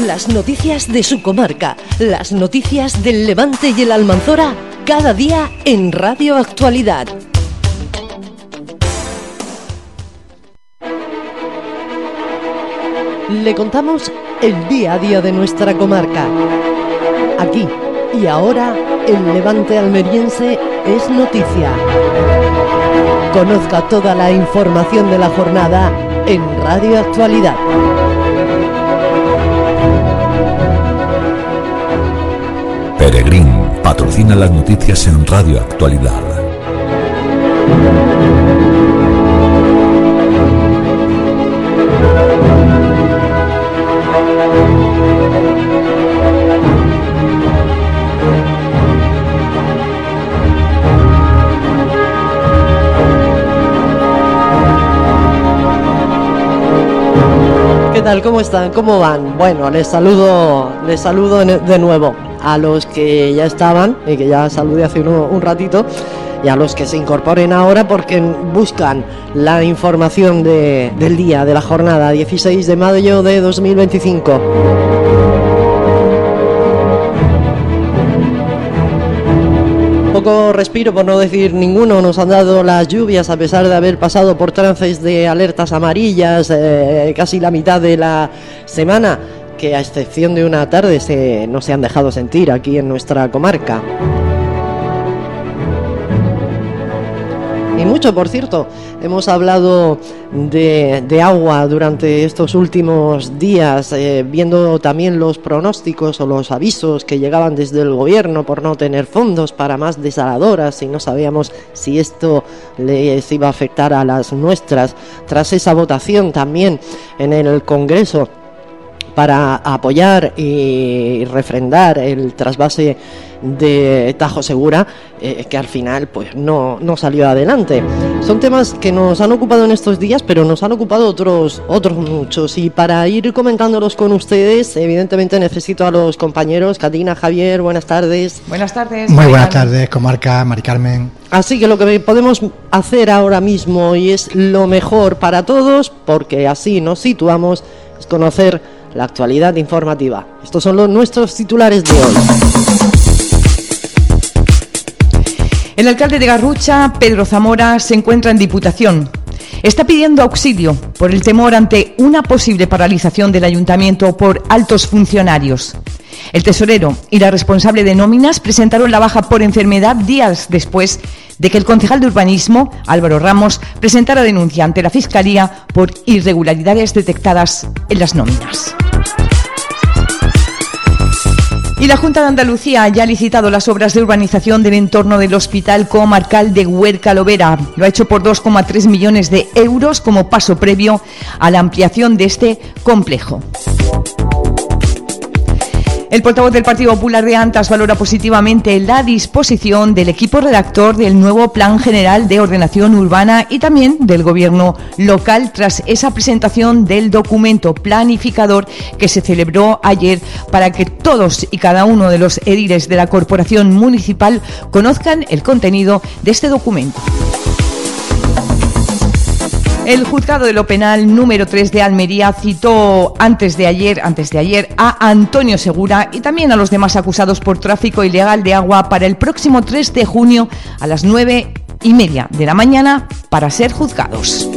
Las noticias de su comarca, las noticias del Levante y el Almanzora, cada día en Radio Actualidad. Le contamos el día a día de nuestra comarca. Aquí y ahora, el Levante almeriense es noticia. Conozca toda la información de la jornada en Radio Actualidad. Peregrín patrocina las noticias en Radio Actualidad. ¿Qué tal? ¿Cómo están? ¿Cómo van? Bueno, les saludo de nuevo a los que ya estaban y que ya saludé hace un ratito, y a los que se incorporen ahora porque buscan la información del día, de la jornada 16 de mayo de 2025. Poco respiro, por no decir ninguno, nos han dado las lluvias a pesar de haber pasado por trances de alertas amarillas casi la mitad de la semana, que a excepción de una tarde no se han dejado sentir aquí en nuestra comarca. Y mucho, por cierto, hemos hablado de agua durante estos últimos días, viendo también los pronósticos o los avisos que llegaban desde el gobierno por no tener fondos para más desaladoras, y no sabíamos si esto les iba a afectar a las nuestras. Tras esa votación también en el Congreso para apoyar y refrendar el trasvase de Tajo Segura, que al final pues no salió adelante. Son temas que nos han ocupado en estos días, pero nos han ocupado otros muchos, y para ir comentándolos con ustedes, evidentemente necesito a los compañeros. Catina, Javier, buenas tardes. Buenas tardes. Muy buenas tardes, comarca, Mari Carmen. Así que lo que podemos hacer ahora mismo, y es lo mejor para todos, porque así nos situamos, es conocer la actualidad informativa. Estos son nuestros titulares de hoy. El alcalde de Garrucha, Pedro Zamora, se encuentra en Diputación. Está pidiendo auxilio por el temor ante una posible paralización del ayuntamiento por altos funcionarios. El tesorero y la responsable de nóminas presentaron la baja por enfermedad días después de que el concejal de urbanismo, Álvaro Ramos, presentara denuncia ante la Fiscalía por irregularidades detectadas en las nóminas. Y la Junta de Andalucía ya ha licitado las obras de urbanización del entorno del Hospital Comarcal de Huerca Lovera. Lo ha hecho por 2,3 millones de euros como paso previo a la ampliación de este complejo. El portavoz del Partido Popular de Antas valora positivamente la disposición del equipo redactor del nuevo Plan General de Ordenación Urbana y también del Gobierno local tras esa presentación del documento planificador que se celebró ayer para que todos y cada uno de los ediles de la Corporación Municipal conozcan el contenido de este documento. El juzgado de lo penal número 3 de Almería citó antes de ayer a Antonio Segura y también a los demás acusados por tráfico ilegal de agua para el próximo 3 de junio a las 9:30 de la mañana para ser juzgados.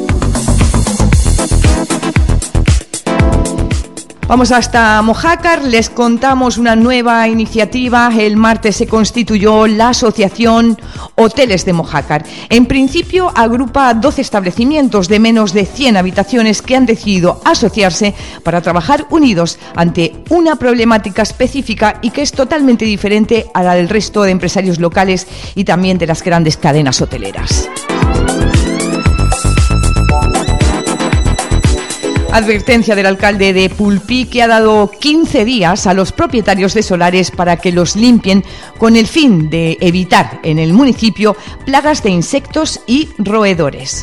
Vamos hasta Mojácar, les contamos una nueva iniciativa. El martes se constituyó la Asociación Hoteles de Mojácar. En principio agrupa 12 establecimientos de menos de 100 habitaciones que han decidido asociarse para trabajar unidos ante una problemática específica y que es totalmente diferente a la del resto de empresarios locales y también de las grandes cadenas hoteleras. Advertencia del alcalde de Pulpí, que ha dado 15 días a los propietarios de solares para que los limpien con el fin de evitar en el municipio plagas de insectos y roedores.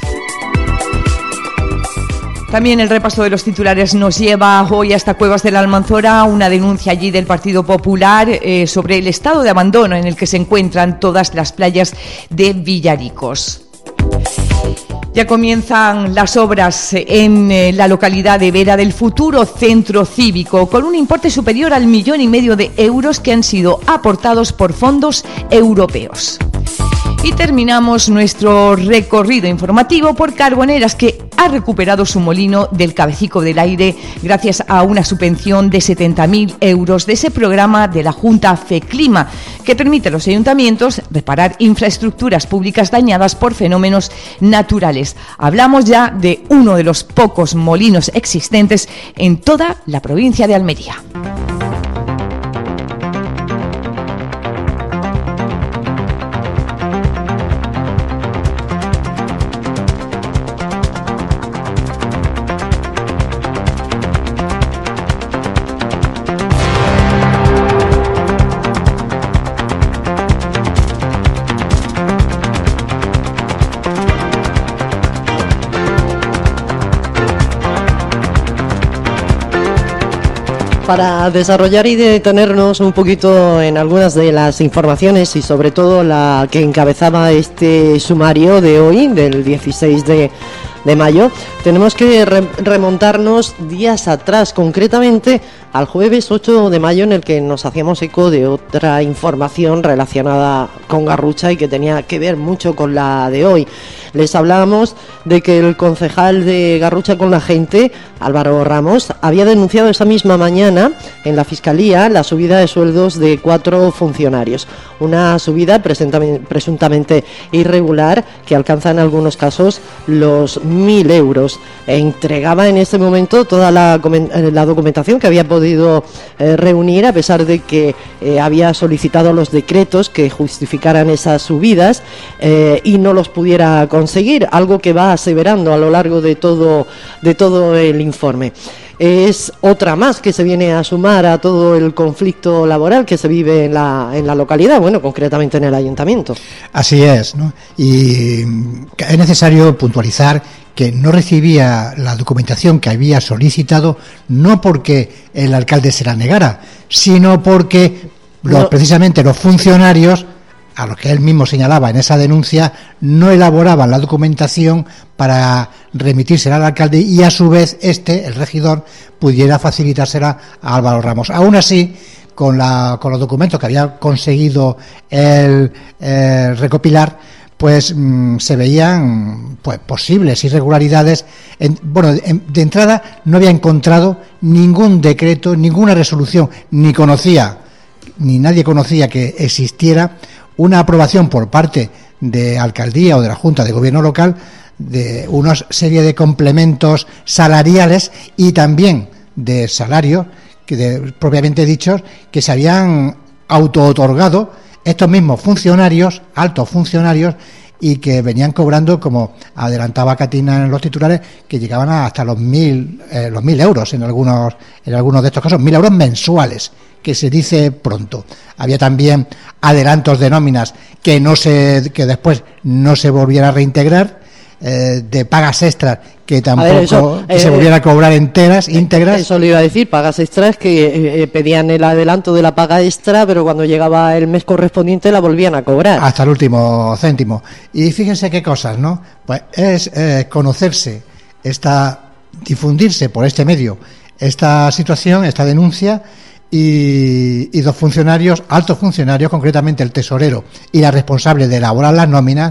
También el repaso de los titulares nos lleva hoy hasta Cuevas del Almanzora, una denuncia allí del Partido Popular sobre el estado de abandono en el que se encuentran todas las playas de Villaricos. Ya comienzan las obras en la localidad de Vera del futuro centro cívico, con un importe superior al 1,5 millones de euros que han sido aportados por fondos europeos. Y terminamos nuestro recorrido informativo por Carboneras, que ha recuperado su molino del Cabecico del Aire gracias a una subvención de 70.000 euros de ese programa de la Junta FECLIMA, que permite a los ayuntamientos reparar infraestructuras públicas dañadas por fenómenos naturales. Hablamos ya de uno de los pocos molinos existentes en toda la provincia de Almería. Para desarrollar y detenernos un poquito en algunas de las informaciones y sobre todo la que encabezaba este sumario de hoy, del 16 de mayo, tenemos que remontarnos días atrás, concretamente al jueves 8 de mayo, en el que nos hacíamos eco de otra información relacionada con Garrucha y que tenía que ver mucho con la de hoy. Les hablábamos de que el concejal de Garrucha con la Gente, Álvaro Ramos, había denunciado esa misma mañana en la Fiscalía la subida de sueldos de 4 funcionarios. Una subida presuntamente irregular que alcanza en algunos casos los 1.000 euros. Entregaba en ese momento toda la documentación que había podido reunir, a pesar de que había solicitado los decretos que justificaran esas subidas y no los pudiera conseguir, algo que va aseverando a lo largo de todo el informe. Es otra más que se viene a sumar a todo el conflicto laboral que se vive en la localidad, bueno, concretamente en el ayuntamiento. Así es, ¿no? Y es necesario puntualizar que no recibía la documentación que había solicitado, no porque el alcalde se la negara, sino porque precisamente los funcionarios, a los que él mismo señalaba en esa denuncia, no elaboraban la documentación para remitírsela al alcalde y a su vez el regidor, pudiera facilitársela a Álvaro Ramos. Aún así, con los documentos que había conseguido él recopilar, se veían posibles irregularidades. De entrada no había encontrado ningún decreto, ninguna resolución, ni nadie conocía que existiera una aprobación por parte de alcaldía o de la Junta de Gobierno local de una serie de complementos salariales y también de salarios propiamente dichos que se habían auto-otorgado estos mismos funcionarios, altos funcionarios, y que venían cobrando, como adelantaba Catina en los titulares, que llegaban hasta los 1.000 euros en algunos de estos casos, 1.000 euros mensuales, que se dice pronto. Había también adelantos de nóminas que después no se volviera a reintegrar, de pagas extras que tampoco se volviera a cobrar íntegras. Eso le iba a decir, pagas extras que pedían el adelanto de la paga extra, pero cuando llegaba el mes correspondiente la volvían a cobrar. Hasta el último céntimo. Y fíjense qué cosas, ¿no? Pues es conocerse, difundirse por este medio esta situación, esta denuncia, y dos funcionarios, altos funcionarios, concretamente el tesorero y la responsable de elaborar las nóminas,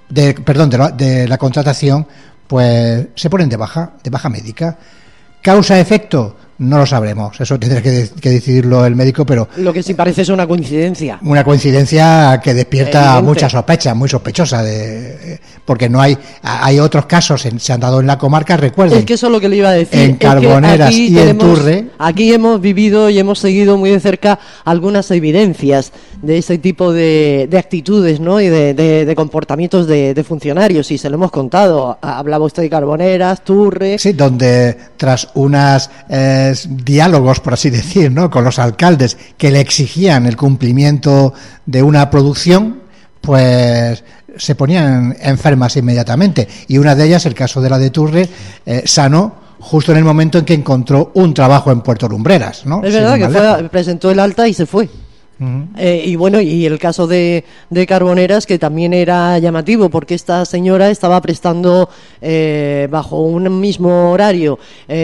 de la contratación, pues se ponen de baja médica. Causa-efecto, no lo sabremos, eso tendrá que decidirlo el médico, pero lo que sí parece es una coincidencia. Una coincidencia que despierta mucha sospecha, muy sospechosa, porque no hay otros casos, se han dado en la comarca, recuerden. Es que eso es lo que le iba a decir. En Carboneras y en Turre. Aquí hemos vivido y hemos seguido muy de cerca algunas evidencias de ese tipo de actitudes, ¿no? Y de comportamientos de funcionarios, y se lo hemos contado. Hablaba usted de Carboneras, Turre. Sí, donde tras unas diálogos, por así decir, ¿no?, con los alcaldes que le exigían el cumplimiento de una producción, pues se ponían enfermas inmediatamente, y una de ellas, el caso de la de Turre, sanó justo en el momento en que encontró un trabajo en Puerto Lumbreras, ¿no? Es verdad que presentó el alta y se fue. Y bueno, y el caso de Carboneras, que también era llamativo, porque esta señora estaba prestando bajo un mismo horario,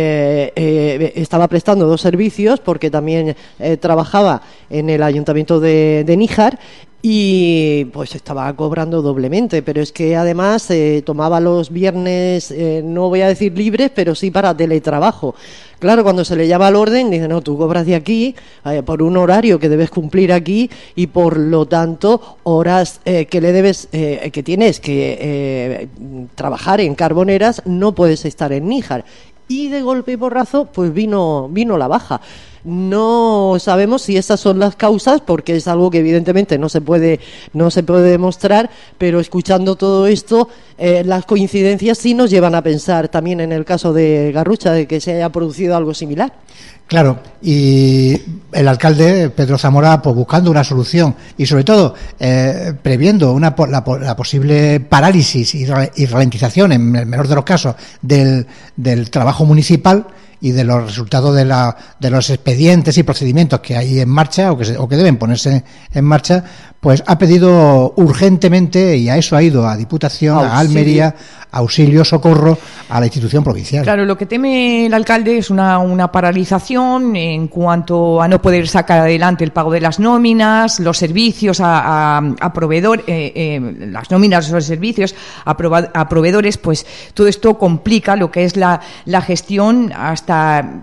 estaba prestando 2 servicios, porque también trabajaba en el ayuntamiento de Níjar, y pues estaba cobrando doblemente, pero es que además tomaba los viernes, no voy a decir libres, pero sí para teletrabajo. Claro, cuando se le llama al orden, dice, no, tú cobras de aquí por un horario que debes cumplir aquí, y por lo tanto horas que le debes, que tienes que trabajar en Carboneras, no puedes estar en Níjar. Y de golpe y porrazo pues vino la baja. No sabemos si esas son las causas, porque es algo que evidentemente no se puede demostrar, pero escuchando todo esto, las coincidencias sí nos llevan a pensar también en el caso de Garrucha, de que se haya producido algo similar. Claro, y el alcalde Pedro Zamora, pues buscando una solución y sobre todo previendo la posible parálisis y ralentización, en el menor de los casos, del trabajo municipal y de los resultados de los expedientes y procedimientos que hay en marcha o que deben ponerse en marcha, pues ha pedido urgentemente, y a eso ha ido a Diputación, a Almería, auxilio, socorro a la institución provincial. Claro, lo que teme el alcalde es una paralización en cuanto a no poder sacar adelante el pago de las nóminas, los servicios a proveedor, las nóminas, los servicios a proveedores, pues todo esto complica lo que es la gestión hasta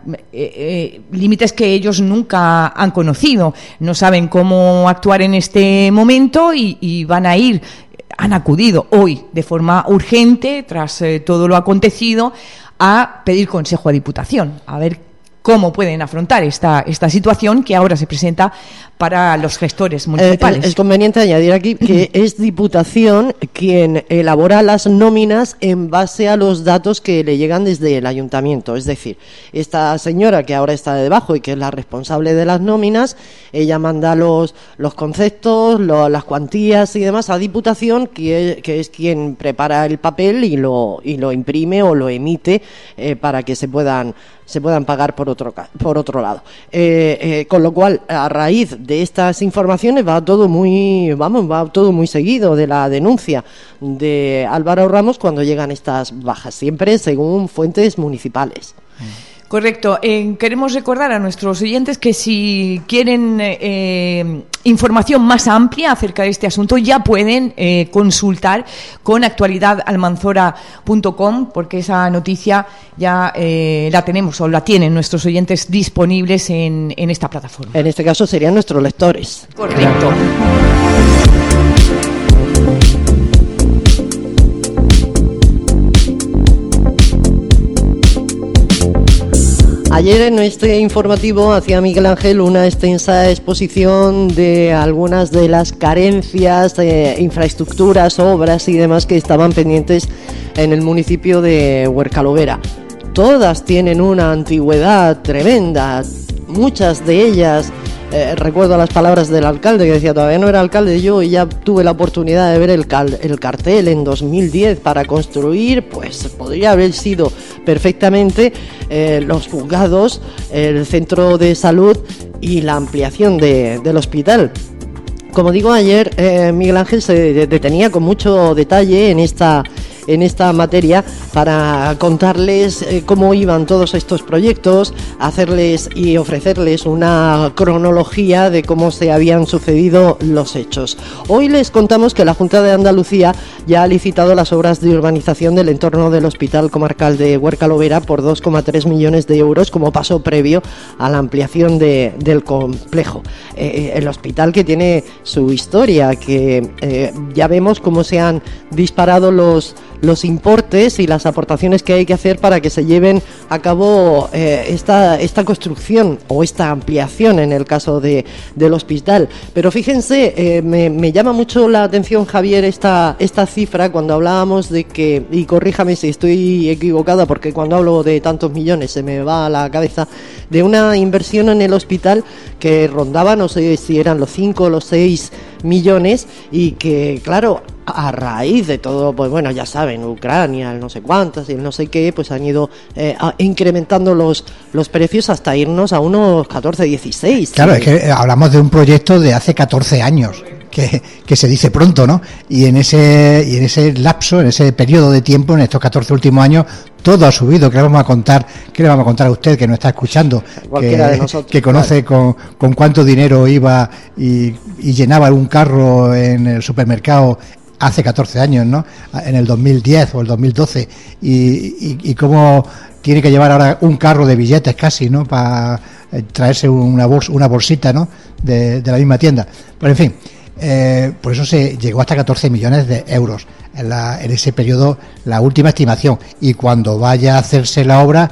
límites que ellos nunca han conocido. No saben cómo actuar en este momento y han acudido hoy de forma urgente, tras todo lo acontecido, a pedir consejo a Diputación, a ver cómo pueden afrontar esta situación que ahora se presenta para los gestores municipales. Es conveniente añadir aquí que es Diputación quien elabora las nóminas en base a los datos que le llegan desde el ayuntamiento. Es decir, esta señora que ahora está debajo y que es la responsable de las nóminas, ella manda los conceptos, las cuantías y demás a Diputación, que es quien prepara el papel y lo imprime o lo emite para que se puedan pagar por otro lado. Con lo cual, a raíz de estas informaciones va todo muy seguido de la denuncia de Álvaro Ramos cuando llegan estas bajas, siempre según fuentes municipales. Correcto. Queremos recordar a nuestros oyentes que si quieren información más amplia acerca de este asunto, ya pueden consultar con actualidadalmanzora.com, porque esa noticia ya la tenemos o la tienen nuestros oyentes disponibles en esta plataforma. En este caso serían nuestros lectores. Correcto. Ayer en este informativo hacía Miguel Ángel una extensa exposición de algunas de las carencias, infraestructuras, obras y demás que estaban pendientes en el municipio de Huercalovera. Todas tienen una antigüedad tremenda, muchas de ellas. Recuerdo las palabras del alcalde que decía, todavía no era alcalde yo y ya tuve la oportunidad de ver el cartel en 2010 para construir, pues podría haber sido perfectamente los juzgados, el centro de salud y la ampliación del hospital. Como digo, ayer Miguel Ángel se detenía con mucho detalle en esta materia para contarles cómo iban todos estos proyectos, hacerles y ofrecerles una cronología de cómo se habían sucedido los hechos. Hoy les contamos que la Junta de Andalucía ya ha licitado las obras de urbanización del entorno del Hospital Comarcal de Huercalovera por 2,3 millones de euros como paso previo a la ampliación del complejo. El hospital que tiene su historia, que ya vemos cómo se han disparado los importes y las aportaciones que hay que hacer para que se lleven a cabo esta construcción o esta ampliación en el caso del hospital. Pero fíjense, me llama mucho la atención, Javier, esta cifra cuando hablábamos de que, y corríjame si estoy equivocada porque cuando hablo de tantos millones se me va a la cabeza, de una inversión en el hospital que rondaba, no sé si eran los 5 o los 6 millones y que, claro, a raíz de todo, pues bueno, ya saben, Ucrania, el no sé cuántas y el no sé qué, pues han ido incrementando los precios hasta irnos a unos 14, 16. Claro, es que hablamos de un proyecto de hace 14 años, que se dice pronto, ¿no? Y en ese lapso, en ese periodo de tiempo, en estos 14 últimos años, todo ha subido. ¿Qué le vamos a contar a usted que nos está escuchando? Cualquiera de nosotros, que conoce con cuánto dinero iba y llenaba un carro en el supermercado hace 14 años, ¿no? En el 2010 o el 2012, y cómo tiene que llevar ahora un carro de billetes casi, ¿no? Para traerse una bolsita, ¿no? De la misma tienda. Pero en fin, por eso se llegó hasta 14 millones de euros en ese periodo, la última estimación. Y cuando vaya a hacerse la obra,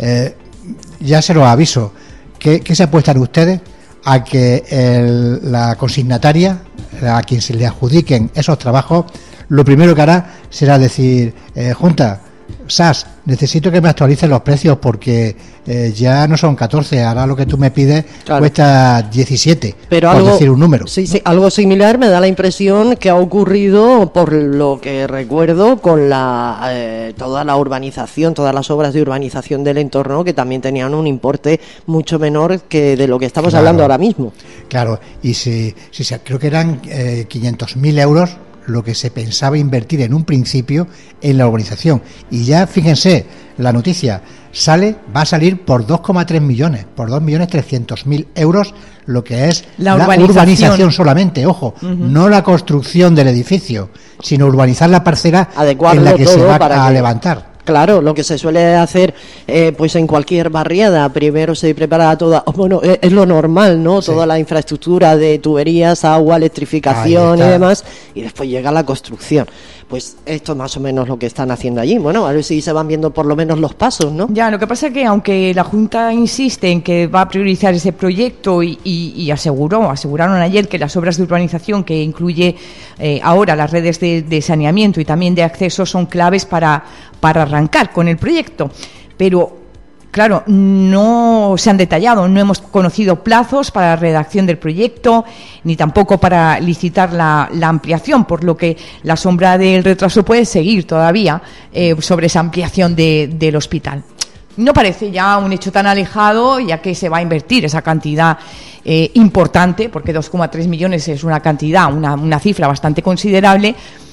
ya se lo aviso, ¿qué se apuestan ustedes a que la consignataria, a quien se le adjudiquen esos trabajos, lo primero que hará será decir, Junta, SAS, necesito que me actualicen los precios porque ya no son 14, ahora lo que tú me pides cuesta 17, pero por algo, decir un número. Sí, algo similar me da la impresión que ha ocurrido, por lo que recuerdo, con toda la urbanización, todas las obras de urbanización del entorno, que también tenían un importe mucho menor que de lo que estamos hablando ahora mismo. Claro, y creo que eran 500.000 euros lo que se pensaba invertir en un principio en la urbanización. Y ya, fíjense, la noticia va a salir por 2,3 millones, por 2.300.000 euros, lo que es la urbanización solamente, ojo, no la construcción del edificio, sino urbanizar la parcela en la que se va a levantar. Claro, lo que se suele hacer pues en cualquier barriada, primero se prepara toda, bueno, es lo normal, ¿no? Sí. Toda la infraestructura de tuberías, agua, electrificación y demás, y después llega la construcción. Pues esto es más o menos lo que están haciendo allí. Bueno, a ver si se van viendo por lo menos los pasos, ¿no? Ya, lo que pasa es que aunque la Junta insiste en que va a priorizar ese proyecto y aseguraron ayer que las obras de urbanización, que incluye ahora las redes de saneamiento y también de acceso, son claves para arrancar con el proyecto, pero claro, no se han detallado, no hemos conocido plazos para la redacción del proyecto, ni tampoco para licitar la ampliación, por lo que la sombra del retraso puede seguir todavía sobre esa ampliación del hospital. No parece ya un hecho tan alejado, ya que se va a invertir esa cantidad importante, porque 2,3 millones es una cantidad, una cifra bastante considerable,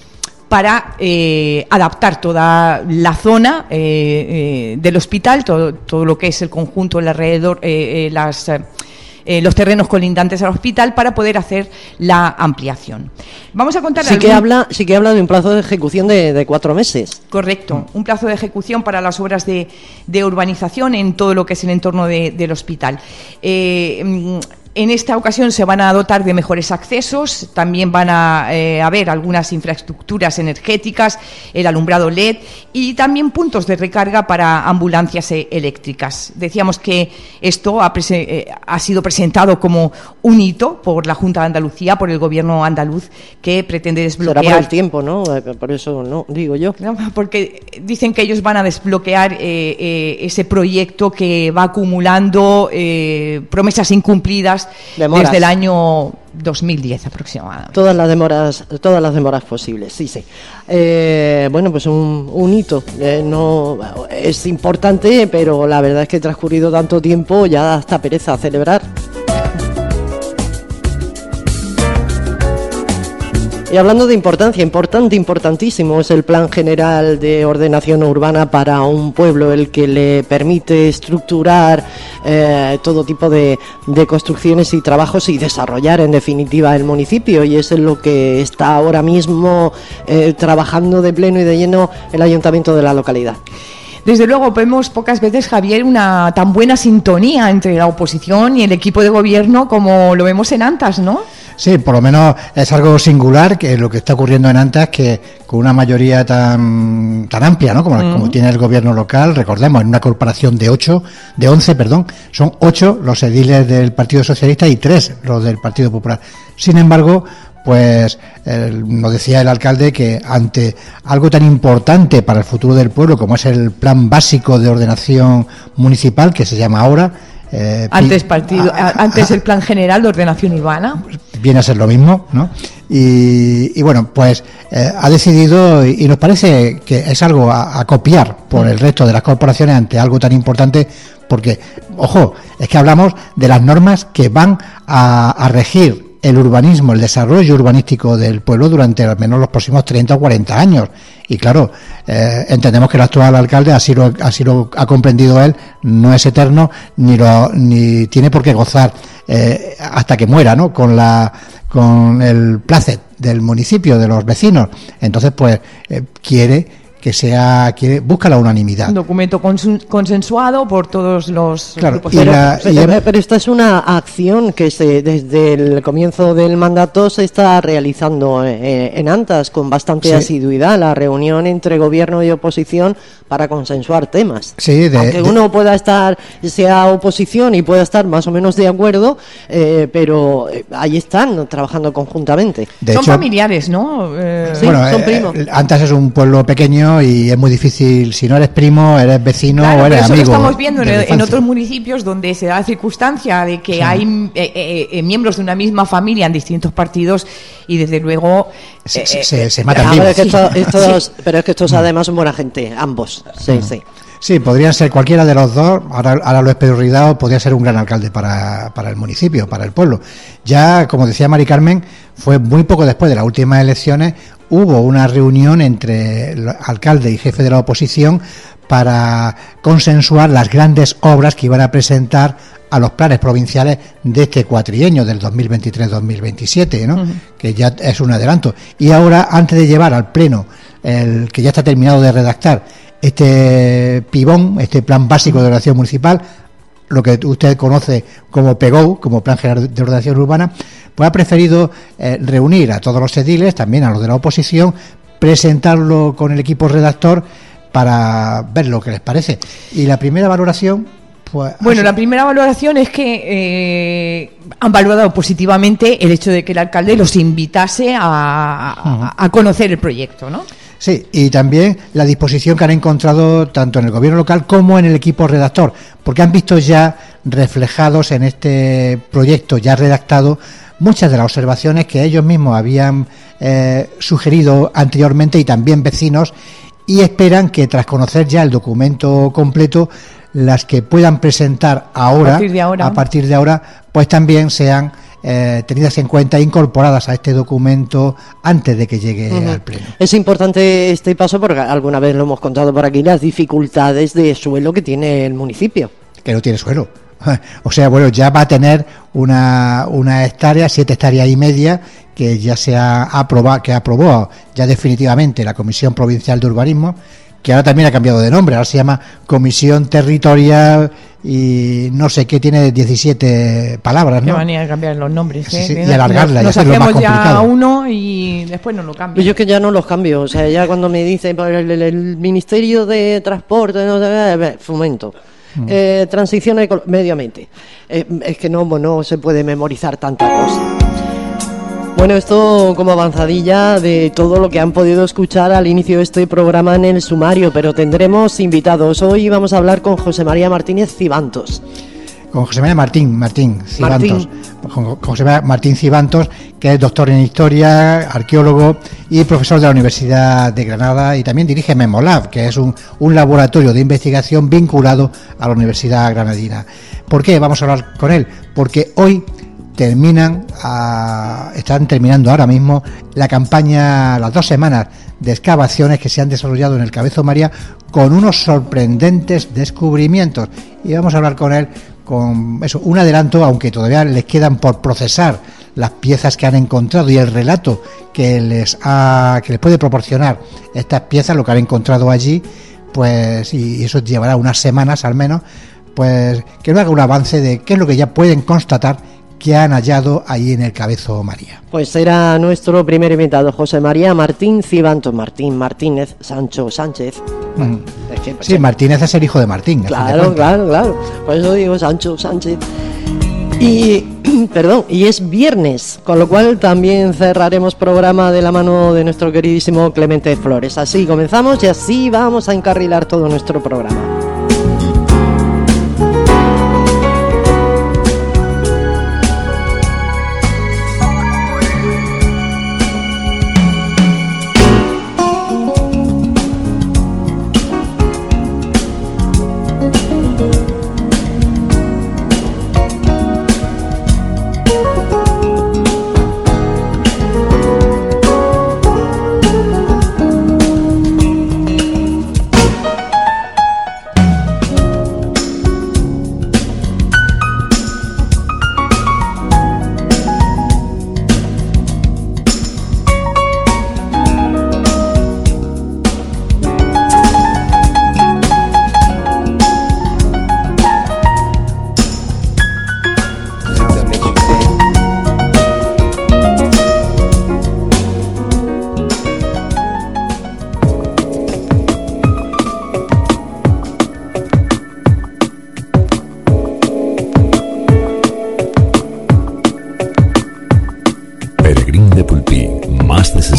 para adaptar toda la zona del hospital, todo lo que es el conjunto, el alrededor, los terrenos colindantes al hospital, para poder hacer la ampliación. Vamos a contar. Sí que habla de un plazo de ejecución de 4 meses. Correcto, un plazo de ejecución para las obras de urbanización en todo lo que es el entorno del hospital. En esta ocasión se van a dotar de mejores accesos, también van a haber algunas infraestructuras energéticas, el alumbrado LED y también puntos de recarga para ambulancias eléctricas. Decíamos que esto ha sido presentado como un hito por la Junta de Andalucía, por el Gobierno andaluz, que pretende desbloquear... Será por el tiempo, ¿no? Por eso no, digo yo. No, porque dicen que ellos van a desbloquear ese proyecto que va acumulando promesas incumplidas desde el año 2010 aproximadamente. Todas las demoras posibles, sí. Bueno, pues un hito. No es importante, pero la verdad es que transcurrido tanto tiempo ya da hasta pereza celebrar. Y hablando de importancia, importantísimo es el Plan General de Ordenación Urbana para un pueblo, el que le permite estructurar todo tipo de construcciones y trabajos y desarrollar en definitiva el municipio, y es en lo que está ahora mismo trabajando de pleno y de lleno el ayuntamiento de la localidad. Desde luego vemos pocas veces, Javier, una tan buena sintonía entre la oposición y el equipo de gobierno como lo vemos en Antas, ¿no? Sí, por lo menos es algo singular que lo que está ocurriendo en Antas, que con una mayoría tan amplia, ¿no? Como tiene el gobierno local, recordemos, en una corporación de 11, son 8 los ediles del Partido Socialista y 3 los del Partido Popular. Sin embargo, pues nos decía el alcalde que ante algo tan importante para el futuro del pueblo como es el Plan Básico de Ordenación Municipal, que se llama ahora... antes el Plan General de Ordenación Urbana. viene a ser lo mismo, ¿no? Y bueno, pues ha decidido, y nos parece que es algo a copiar por el resto de las corporaciones ante algo tan importante, porque, ojo, es que hablamos de las normas que van a regir el urbanismo, el desarrollo urbanístico del pueblo durante al menos los próximos 30 o 40 años. Y claro, entendemos que el actual alcalde así lo ha comprendido él, no es eterno, ni tiene por qué gozar hasta que muera, ¿no? Con el placer del municipio, de los vecinos. Entonces, pues, busca la unanimidad. Un documento consensuado por todos los grupos. Pero esta es una acción que desde el comienzo del mandato se está realizando en Antas con bastante asiduidad, la reunión entre gobierno y oposición para consensuar temas. Sí, aunque uno pueda sea oposición y pueda estar más o menos de acuerdo, pero ahí están trabajando conjuntamente. Son familiares, ¿no? Sí, son primos. Antas es un pueblo pequeño y es muy difícil, si no eres primo, eres vecino o eres amigo. Eso lo estamos viendo en otros municipios donde se da la circunstancia de que hay miembros de una misma familia en distintos partidos y desde luego se matan vivos. Pero es que estos además son buena gente, ambos. Sí. Sí, podrían ser cualquiera de los dos. Ahora lo Pedro Ridao podría ser un gran alcalde para el municipio, para el pueblo. Ya, como decía Mari Carmen, fue muy poco después de las últimas elecciones, hubo una reunión entre el alcalde y jefe de la oposición para consensuar las grandes obras que iban a presentar a los planes provinciales de este cuatrienio del 2023-2027, ¿no? Que ya es un adelanto. Y ahora, antes de llevar al pleno el que ya está terminado de redactar este pibón, este plan básico de ordenación municipal, lo que usted conoce como PEGOU, como Plan General de Ordenación Urbana, pues ha preferido reunir a todos los ediles, también a los de la oposición, presentarlo con el equipo redactor para ver lo que les parece. Y la primera valoración, pues... Bueno, la primera valoración es que han valorado positivamente el hecho de que el alcalde los invitase a conocer el proyecto, ¿no? Sí, y también la disposición que han encontrado tanto en el gobierno local como en el equipo redactor, porque han visto ya reflejados en este proyecto ya redactado muchas de las observaciones que ellos mismos habían sugerido anteriormente y también vecinos, y esperan que tras conocer ya el documento completo, las que puedan presentar ahora, a partir de ahora, pues también sean tenidas en cuenta e incorporadas a este documento antes de que llegue al pleno. Es importante este paso porque alguna vez lo hemos contado por aquí, las dificultades de suelo que tiene el municipio. Que no tiene suelo. O sea, bueno, ya va a tener una hectárea, 7 hectáreas y media, que ya se ha aprobado, que aprobó ya definitivamente la Comisión Provincial de Urbanismo, que ahora también ha cambiado de nombre, ahora se llama Comisión Territorial y no sé qué, tiene 17 palabras, ¿no? Qué manía de cambiar los nombres, ¿eh? Sí, y alargarla, nos y hacerlo más complicado. ya uno y después no lo cambio. Yo es que ya no los cambio, o sea, ya cuando me dicen el Ministerio de Transporte, Fomento, Transición Medio Ambiente, es que no se puede memorizar tanta cosa. Bueno, esto como avanzadilla de todo lo que han podido escuchar al inicio de este programa en el sumario, pero tendremos invitados. Hoy vamos a hablar con José María Martínez Cibantos. Con José María Martín Cibantos. Con José María Martín Cibantos, que es doctor en Historia, arqueólogo y profesor de la Universidad de Granada, y también dirige Memolab, que es un laboratorio de investigación vinculado a la Universidad Granadina. ¿Por qué vamos a hablar con él? Porque hoy están terminando ahora mismo la campaña, las 2 semanas de excavaciones que se han desarrollado en el Cabezo María con unos sorprendentes descubrimientos, y vamos a hablar con él con eso, un adelanto, aunque todavía les quedan por procesar las piezas que han encontrado y el relato que les puede proporcionar estas piezas, lo que han encontrado allí, pues, y eso llevará unas semanas al menos, pues que nos haga un avance de qué es lo que ya pueden constatar que han hallado ahí en el Cabezo María. Pues será nuestro primer invitado, José María Martín Cibantos, Martínez Sancho Sánchez. Sí, Martínez es el hijo de Martín. Claro. Por eso digo Sancho Sánchez. Y es viernes, con lo cual también cerraremos programa de la mano de nuestro queridísimo Clemente Flores. Así comenzamos y así vamos a encarrilar todo nuestro programa.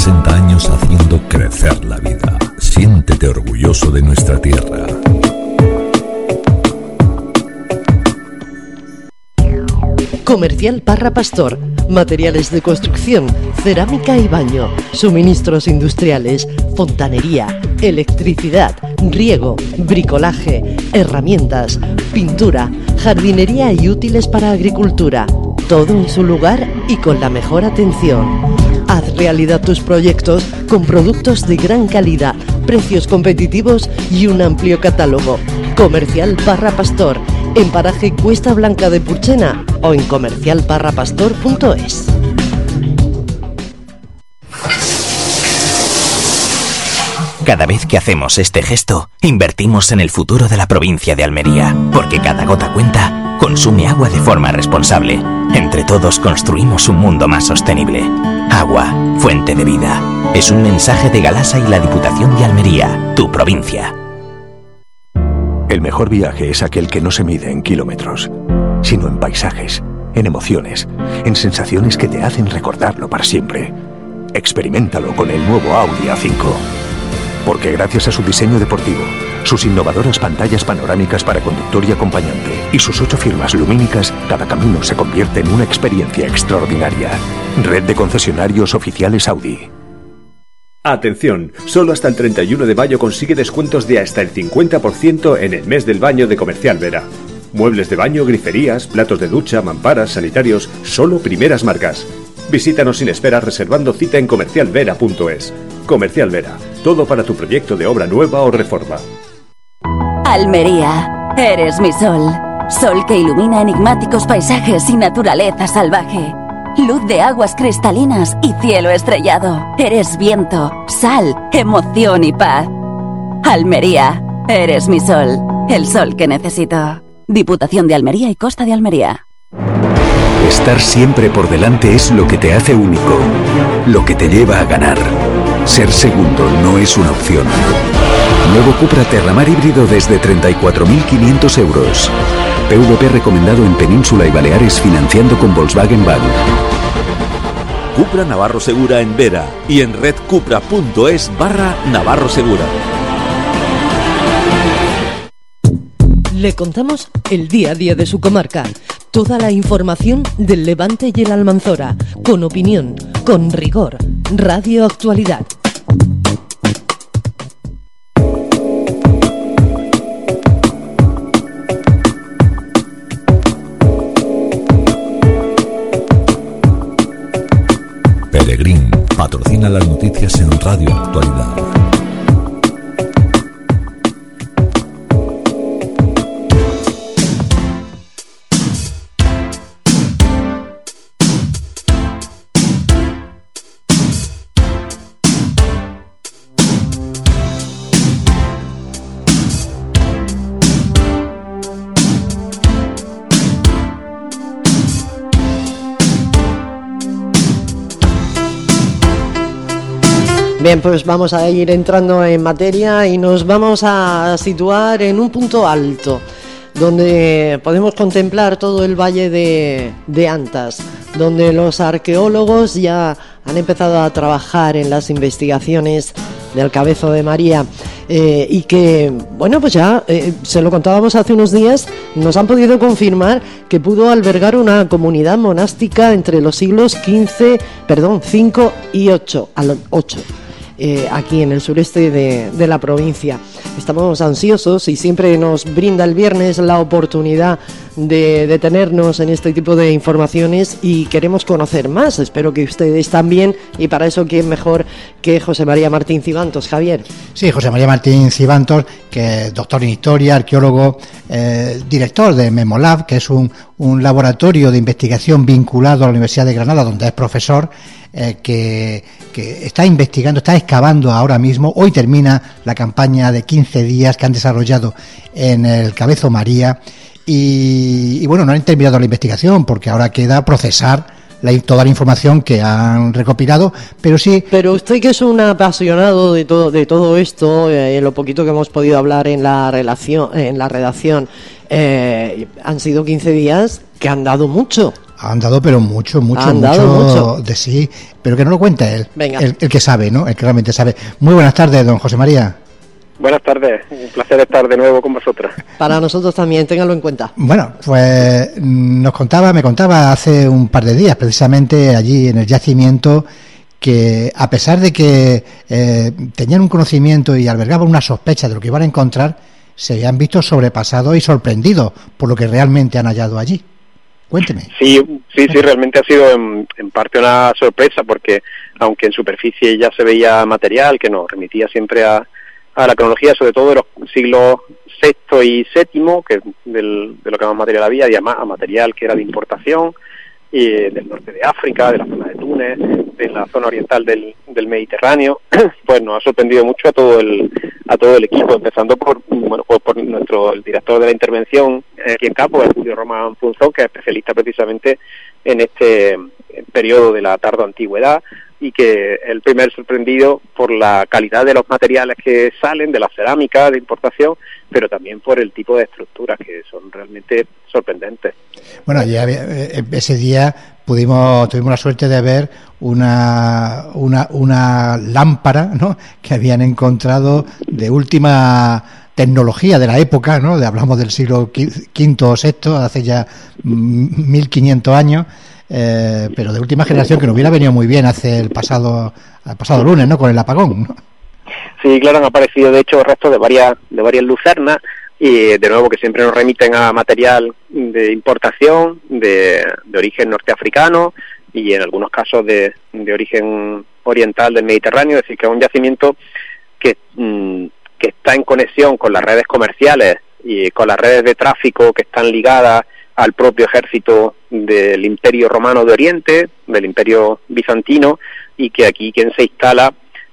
60 años haciendo crecer la vida. Siéntete orgulloso de nuestra tierra. Comercial Parra Pastor. Materiales de construcción, cerámica y baño, suministros industriales, fontanería, electricidad, riego, bricolaje, herramientas, pintura, jardinería y útiles para agricultura. Todo en su lugar y con la mejor atención. Haz realidad tus proyectos con productos de gran calidad, precios competitivos y un amplio catálogo. Comercial Parra Pastor, en paraje Cuesta Blanca de Purchena o en comercialparrapastor.es. Cada vez que hacemos este gesto, invertimos en el futuro de la provincia de Almería, porque cada gota cuenta, consume agua de forma responsable. Entre todos construimos un mundo más sostenible. Agua, fuente de vida. Es un mensaje de Galasa y la Diputación de Almería, tu provincia. El mejor viaje es aquel que no se mide en kilómetros, sino en paisajes, en emociones, en sensaciones que te hacen recordarlo para siempre. Experiméntalo con el nuevo Audi A5. Porque gracias a su diseño deportivo, sus innovadoras pantallas panorámicas para conductor y acompañante y sus 8 firmas lumínicas, cada camino se convierte en una experiencia extraordinaria. Red de concesionarios oficiales Audi. Atención, solo hasta el 31 de mayo consigue descuentos de hasta el 50% en el mes del baño de Comercial Vera. Muebles de baño, griferías, platos de ducha, mamparas, sanitarios, solo primeras marcas. Visítanos sin esperas reservando cita en comercialvera.es. Comercial Vera, todo para tu proyecto de obra nueva o reforma. Almería, eres mi sol. Sol que ilumina enigmáticos paisajes y naturaleza salvaje. Luz de aguas cristalinas y cielo estrellado. Eres viento, sal, emoción y paz. Almería, eres mi sol. El sol que necesito. Diputación de Almería y Costa de Almería. Estar siempre por delante es lo que te hace único, lo que te lleva a ganar. Ser segundo no es una opción. Nuevo Cupra Terramar híbrido desde 34.500 euros. PVP recomendado en Península y Baleares financiando con Volkswagen Bank. Cupra Navarro Segura en Vera y en redcupra.es/Navarro Segura. Le contamos el día a día de su comarca. Toda la información del Levante y el Almanzora, con opinión, con rigor. Radio Actualidad. Peregrín patrocina las noticias en Radio Actualidad. Bien, pues vamos a ir entrando en materia y nos vamos a situar en un punto alto, donde podemos contemplar todo el valle de Antas, donde los arqueólogos ya han empezado a trabajar en las investigaciones del Cabezo de María, y que, bueno, pues ya se lo contábamos hace unos días, nos han podido confirmar que pudo albergar una comunidad monástica entre los siglos V y 8, aquí en el sureste de la provincia. Estamos ansiosos y siempre nos brinda el viernes la oportunidad de detenernos en este tipo de informaciones y queremos conocer más. Espero que ustedes también, y para eso quién mejor que José María Martín Cibantos. Javier. Sí, José María Martín Cibantos, que es doctor en historia, arqueólogo, director de Memolab, que es un laboratorio de investigación vinculado a la Universidad de Granada, donde es profesor, que está investigando, está excavando ahora mismo. Hoy termina la campaña de 15 días que han desarrollado en el Cabezo María y bueno, no han terminado la investigación porque ahora queda procesar toda la información que han recopilado, pero sí. Pero usted, que es un apasionado de todo esto, lo poquito que hemos podido hablar en la redacción, han sido 15 días que han dado mucho. Han dado, pero mucho de sí, pero que no lo cuente él. Venga. El que sabe, ¿no? El que realmente sabe. Muy buenas tardes, don José María. Buenas tardes, un placer estar de nuevo con vosotros. Para nosotros también, ténganlo en cuenta. Bueno, pues me contaba hace un par de días, precisamente allí en el yacimiento, que a pesar de que tenían un conocimiento y albergaban una sospecha de lo que iban a encontrar, se habían visto sobrepasados y sorprendidos por lo que realmente han hallado allí. Cuénteme. Sí, realmente ha sido en parte una sorpresa, porque aunque en superficie ya se veía material que nos remitía siempre a la cronología, sobre todo de los siglos VI y VII, que de lo que más material había, y además a material que era de importación, del norte de África, de la zona de Túnez, de la zona oriental del Mediterráneo, pues nos ha sorprendido mucho a todo el equipo, empezando por el director de la intervención aquí en campo, el Julio Román Punzón, que es especialista precisamente en este periodo de la tardo antigüedad, y que es el primer sorprendido por la calidad de los materiales que salen, de la cerámica de importación, pero también por el tipo de estructuras que son realmente sorprendentes. Bueno, ya ese día tuvimos la suerte de ver una lámpara, ¿no?, que habían encontrado de última tecnología de la época, ¿no? Hablamos del siglo V o VI, hace ya 1500 años. Pero de última generación, que nos hubiera venido muy bien hace el pasado lunes, ¿no?, con el apagón, ¿no? Sí, claro, han aparecido de hecho restos de varias lucernas, y de nuevo que siempre nos remiten a material de importación de origen norteafricano, y en algunos casos de origen oriental del Mediterráneo. Es decir, que es un yacimiento que está en conexión con las redes comerciales y con las redes de tráfico que están ligadas al propio ejército del Imperio Romano de Oriente, del Imperio Bizantino, y que aquí quien se instala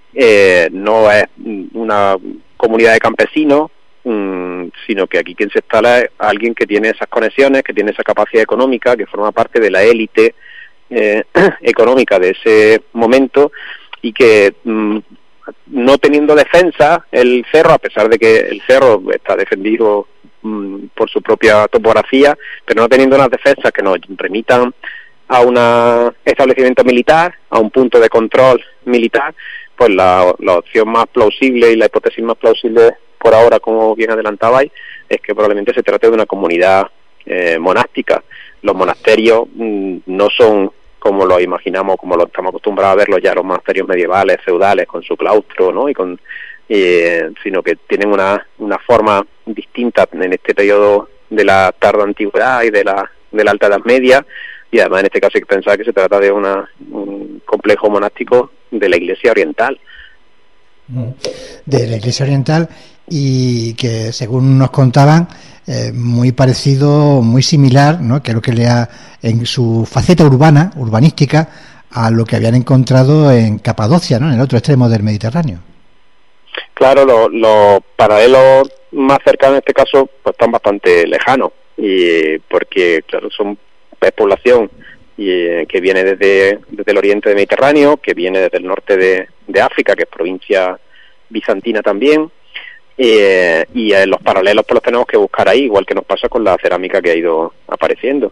no es una comunidad de campesinos, sino que aquí quien se instala es alguien que tiene esas conexiones, que tiene esa capacidad económica, que forma parte de la élite económica de ese momento, y que no teniendo defensa el cerro, a pesar de que el cerro está defendido por su propia topografía, pero no teniendo unas defensas que nos remitan a un establecimiento militar, a un punto de control militar, pues la opción más plausible y la hipótesis más plausible por ahora, como bien adelantabais, es que probablemente se trate de una comunidad monástica. Los monasterios no son como lo imaginamos, como lo estamos acostumbrados a verlos ya los monasterios medievales, feudales, con su claustro, ¿no?, sino que tienen una forma distinta en este periodo de la tarda antigüedad y de la alta edad media, y además en este caso hay que pensar que se trata de un complejo monástico de la Iglesia Oriental. De la Iglesia Oriental, y que según nos contaban, muy parecido, muy similar, ¿no?, que lo que en su faceta urbanística, a lo que habían encontrado en Capadocia, ¿no?, en el otro extremo del Mediterráneo. Claro, los paralelos más cercanos en este caso pues están bastante lejanos, y porque claro, es población que viene desde el oriente del Mediterráneo, que viene desde el norte de África, que es provincia bizantina también, y los paralelos pues los tenemos que buscar ahí, igual que nos pasa con la cerámica que ha ido apareciendo.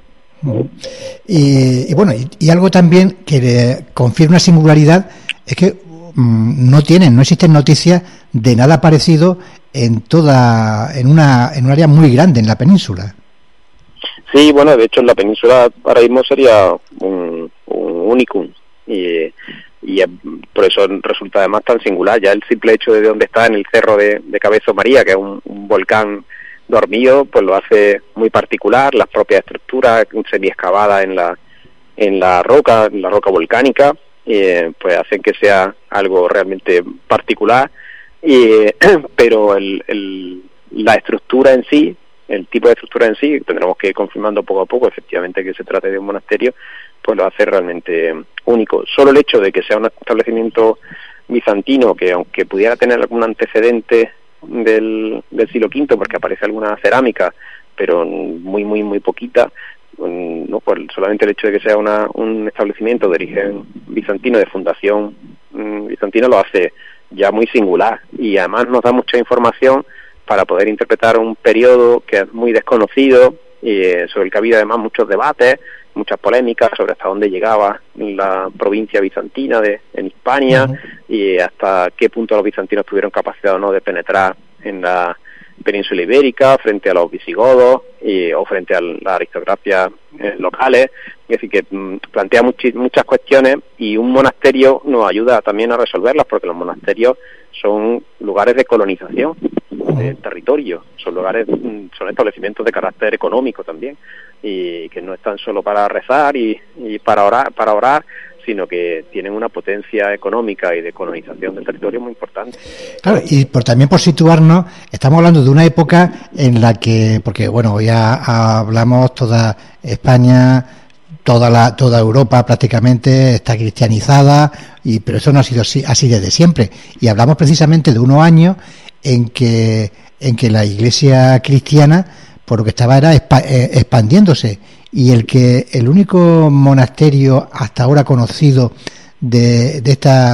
Y bueno, y algo también que confiere una singularidad es que no existen noticias de nada parecido en un área muy grande en la península. Sí, bueno, de hecho en la península ahora mismo sería un unicum, y por eso resulta además tan singular ya el simple hecho de donde está, en el cerro de Cabezo María, que es un volcán dormido, pues lo hace muy particular. Las propias estructuras semiexcavadas en la roca volcánica, pues hacen que sea algo realmente particular, pero la estructura en sí, el tipo de estructura en sí, tendremos que ir confirmando poco a poco efectivamente que se trate de un monasterio, pues lo hace realmente único. Solo el hecho de que sea un establecimiento bizantino, que aunque pudiera tener algún antecedente del siglo V, porque aparece alguna cerámica, pero muy muy muy poquita, no, pues solamente el hecho de que sea un establecimiento de origen bizantino, de fundación bizantina, lo hace ya muy singular, y además nos da mucha información para poder interpretar un periodo que es muy desconocido, y sobre el que ha habido además muchos debates, muchas polémicas sobre hasta dónde llegaba la provincia bizantina en Hispania y hasta qué punto los bizantinos tuvieron capacidad o no de penetrar en la península ibérica frente a los visigodos o frente a las aristocracias locales. Es decir, que plantea muchas cuestiones, y un monasterio nos ayuda también a resolverlas, porque los monasterios son lugares de colonización de territorio, son establecimientos de carácter económico también, y que no están solo para rezar y para orar, sino que tienen una potencia económica y de colonización del territorio muy importante. Claro, y también por situarnos, estamos hablando de una época en la que, porque bueno, ya hablamos toda España, toda Europa prácticamente está cristianizada, pero eso no ha sido así desde siempre, y hablamos precisamente de unos años en que la Iglesia cristiana, por lo que estaba, era expandiéndose, y el único monasterio hasta ahora conocido en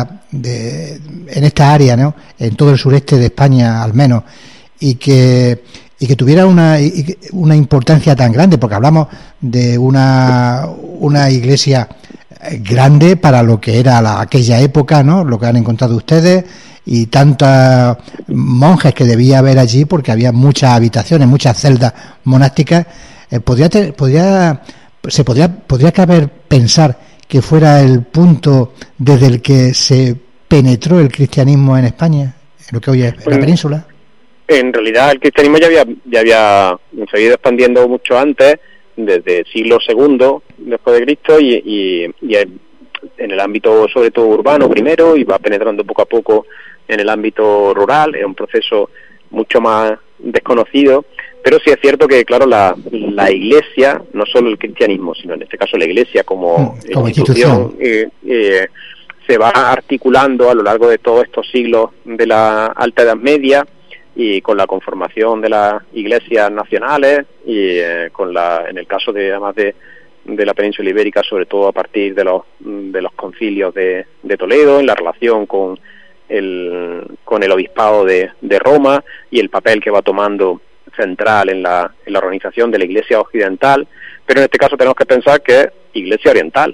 esta área, ¿no?, en todo el sureste de España al menos, y que tuviera una importancia tan grande, porque hablamos de una iglesia grande para lo que era aquella época, ¿no?, lo que han encontrado ustedes, y tantos monjes que debía haber allí, porque había muchas habitaciones, muchas celdas monásticas. Podría caber pensar que fuera el punto desde el que se penetró el cristianismo en España, en lo que hoy es la península. En realidad el cristianismo ya había se ha ido expandiendo mucho antes, desde el siglo II después de Cristo, y en el ámbito sobre todo urbano primero, y va penetrando poco a poco en el ámbito rural. Es un proceso mucho más desconocido, pero sí es cierto que, claro, la Iglesia, no solo el cristianismo, sino en este caso la Iglesia como institución, se va articulando a lo largo de todos estos siglos de la Alta Edad Media, y con la conformación de las iglesias nacionales, y en el caso además de la península ibérica, sobre todo a partir de los concilios de Toledo, en la relación con el obispado de Roma, y el papel que va tomando central en la organización de la Iglesia occidental, pero en este caso tenemos que pensar que es Iglesia oriental.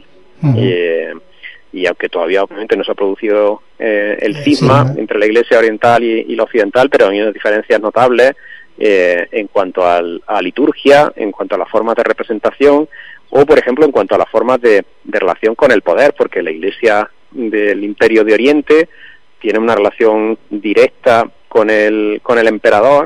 Y aunque todavía obviamente no se ha producido el cisma entre la Iglesia oriental y la occidental, pero hay unas diferencias notables en cuanto a liturgia, en cuanto a las formas de representación, o por ejemplo en cuanto a las formas de relación con el poder, porque la Iglesia del Imperio de Oriente tiene una relación directa con el emperador,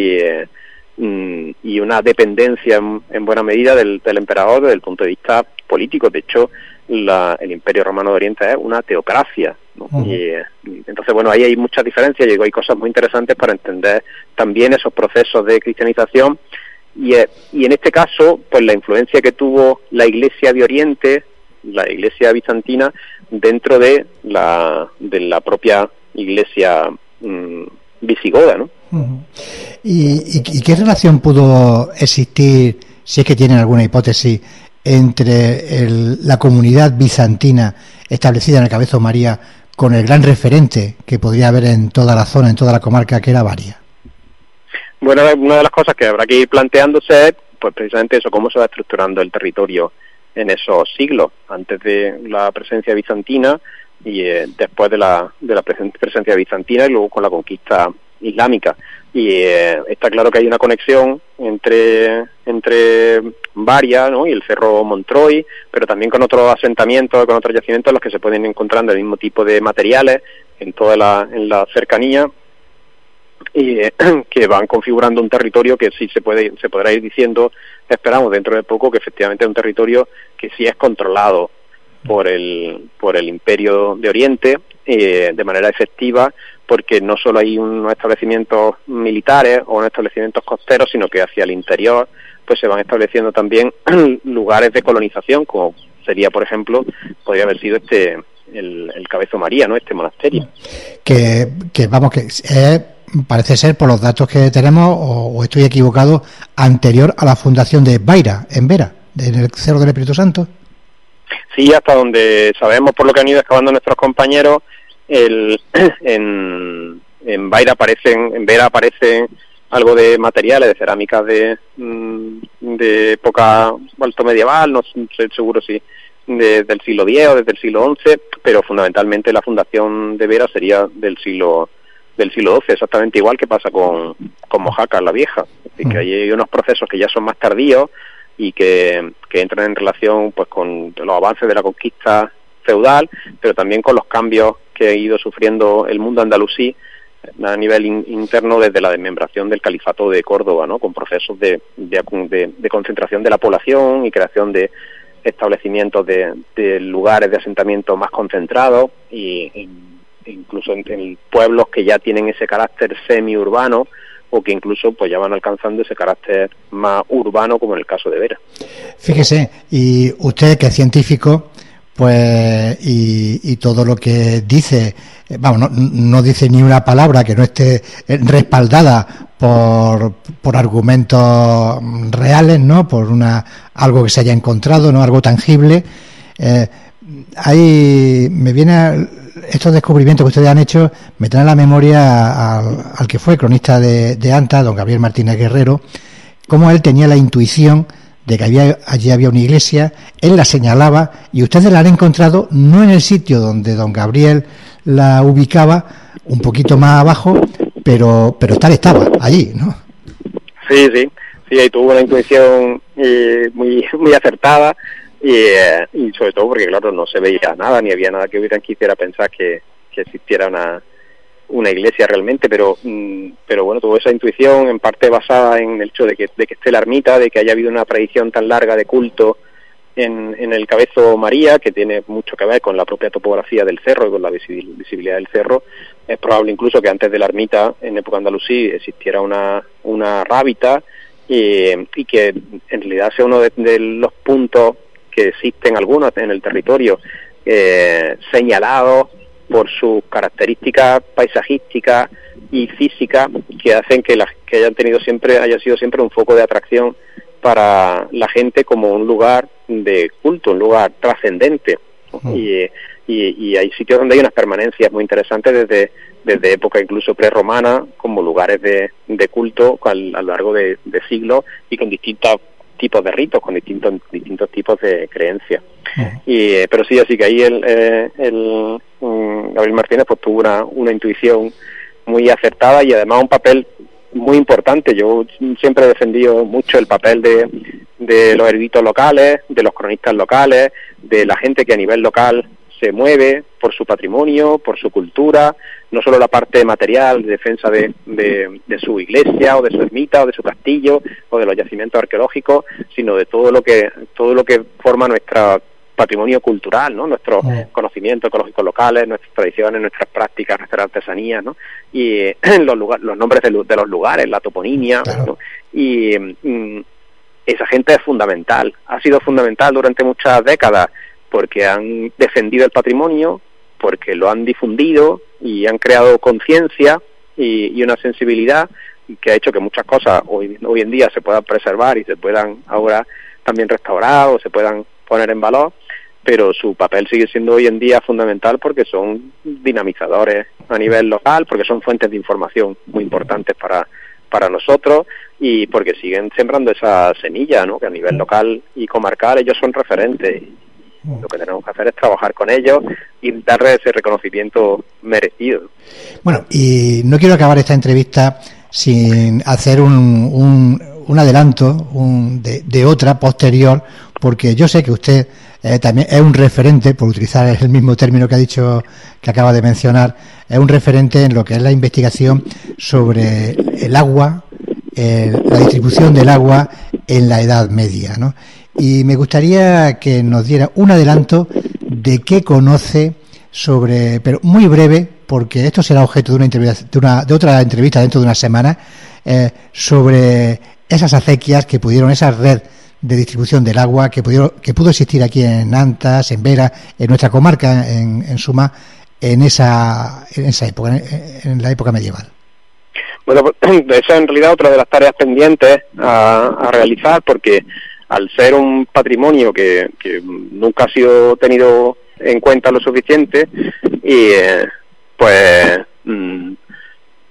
y una dependencia en buena medida del emperador desde el punto de vista político. De hecho, el Imperio Romano de Oriente es una teocracia, ¿no? Y entonces, bueno, ahí hay muchas diferencias, y hay cosas muy interesantes para entender también esos procesos de cristianización, y en este caso, pues la influencia que tuvo la Iglesia de Oriente, la Iglesia bizantina, dentro de la propia Iglesia visigoda, ¿no? ¿Y qué relación pudo existir, si es que tienen alguna hipótesis, entre la comunidad bizantina establecida en el Cabezo María con el gran referente que podría haber en toda la zona, en toda la comarca, que era Varia? Bueno, una de las cosas que habrá que ir planteándose es, pues precisamente eso, cómo se va estructurando el territorio en esos siglos, antes de la presencia bizantina y después de la presencia bizantina, y luego con la conquista islámica. Y está claro que hay una conexión entre Varia, ¿no?, y el Cerro Montroy, pero también con otros asentamientos, con otros yacimientos en los que se pueden encontrando el mismo tipo de materiales en la cercanía, y que van configurando un territorio que sí se podrá ir diciendo, esperamos dentro de poco, que efectivamente es un territorio que sí es controlado por el Imperio de Oriente de manera efectiva, porque no solo hay unos establecimientos militares o unos establecimientos costeros, sino que hacia el interior pues se van estableciendo también lugares de colonización, como sería, por ejemplo, podría haber sido el Cabezo María, ¿no?, este monasterio. Que parece ser, por los datos que tenemos, o estoy equivocado, anterior a la fundación de Vaira, en Vera, en el Cerro del Espíritu Santo. Sí, hasta donde sabemos, por lo que han ido excavando nuestros compañeros, en Vera aparecen algo de materiales, de cerámicas de época alto medieval, no estoy seguro si del siglo X o desde el siglo XI, pero fundamentalmente la fundación de Vera sería del siglo XII, exactamente igual que pasa con Mojácar la Vieja. Es decir, que hay unos procesos que ya son más tardíos y que entran en relación pues con los avances de la conquista feudal, pero también con los cambios que ha ido sufriendo el mundo andalusí a nivel interno desde la desmembración del califato de Córdoba, ¿no? Con procesos de concentración de la población y creación de establecimientos de lugares de asentamiento más concentrados y incluso en pueblos que ya tienen ese carácter semi-urbano o que incluso pues ya van alcanzando ese carácter más urbano, como en el caso de Vera. Fíjese, y usted que es científico, pues y todo lo que dice, vamos, no dice ni una palabra que no esté respaldada por argumentos reales, ¿no? Por algo que se haya encontrado, ¿no? Algo tangible. Ahí me viene estos descubrimientos que ustedes han hecho, me traen a la memoria al que fue cronista de Anta, don Gabriel Martínez Guerrero, cómo él tenía la intuición de que allí había una iglesia, él la señalaba y ustedes la han encontrado no en el sitio donde don Gabriel la ubicaba, un poquito más abajo, pero tal estaba allí, ¿no? Sí, ahí tuvo una intuición muy acertada y sobre todo porque claro no se veía nada ni había nada que quisiera pensar que existiera una iglesia realmente, pero bueno, tuvo esa intuición en parte basada en el hecho de que esté la ermita, de que haya habido una tradición tan larga de culto en el Cabezo María, que tiene mucho que ver con la propia topografía del cerro y con la visibilidad del cerro. Es probable incluso que antes de la ermita, en época andalusí, existiera una rábita y que en realidad sea uno de los puntos que existen algunos en el territorio señalados por sus características paisajísticas y físicas que hacen que haya sido siempre un foco de atracción para la gente como un lugar de culto, un lugar trascendente. Y hay sitios donde hay unas permanencias muy interesantes desde época incluso prerromana, como lugares de culto a lo largo de siglos y con distintos tipos de ritos, con distintos tipos de creencias. Pero sí, así que ahí el Gabriel Martínez pues tuvo una intuición muy acertada y además un papel muy importante. Yo siempre he defendido mucho el papel de los eruditos locales, de los cronistas locales, de la gente que a nivel local se mueve por su patrimonio, por su cultura, no solo la parte material de defensa de su iglesia o de su ermita o de su castillo o de los yacimientos arqueológicos, sino de todo lo que forma nuestro patrimonio cultural, ¿no? Nuestros conocimientos ecológicos locales, nuestras tradiciones, nuestras prácticas, nuestras artesanías, ¿no? Y los nombres de los lugares, la toponimia, claro, ¿no? Y esa gente es fundamental, ha sido fundamental durante muchas décadas porque han defendido el patrimonio, porque lo han difundido y han creado conciencia y una sensibilidad que ha hecho que muchas cosas hoy en día se puedan preservar y se puedan ahora también restaurar o se puedan poner en valor, pero su papel sigue siendo hoy en día fundamental porque son dinamizadores a nivel local, porque son fuentes de información muy importantes para nosotros y porque siguen sembrando esa semilla, ¿no? Que a nivel local y comarcal ellos son referentes. Lo que tenemos que hacer es trabajar con ellos y darles ese reconocimiento merecido. Bueno, y no quiero acabar esta entrevista sin hacer un adelanto de otra posterior, porque yo sé que usted también es un referente, por utilizar el mismo término que ha dicho, que acaba de mencionar, es un referente en lo que es la investigación sobre el agua, la distribución del agua en la Edad Media, ¿no? Y me gustaría que nos diera un adelanto de qué conoce sobre, pero muy breve, porque esto será objeto de una entrevista, de otra entrevista dentro de una semana, sobre esas acequias que pudieron, esa red de distribución del agua que pudo existir aquí en Antas, en Vera, en nuestra comarca, en suma, en esa época, en la época medieval. Bueno, pues esa es en realidad otra de las tareas pendientes a realizar, porque al ser un patrimonio que nunca ha sido tenido en cuenta lo suficiente, y pues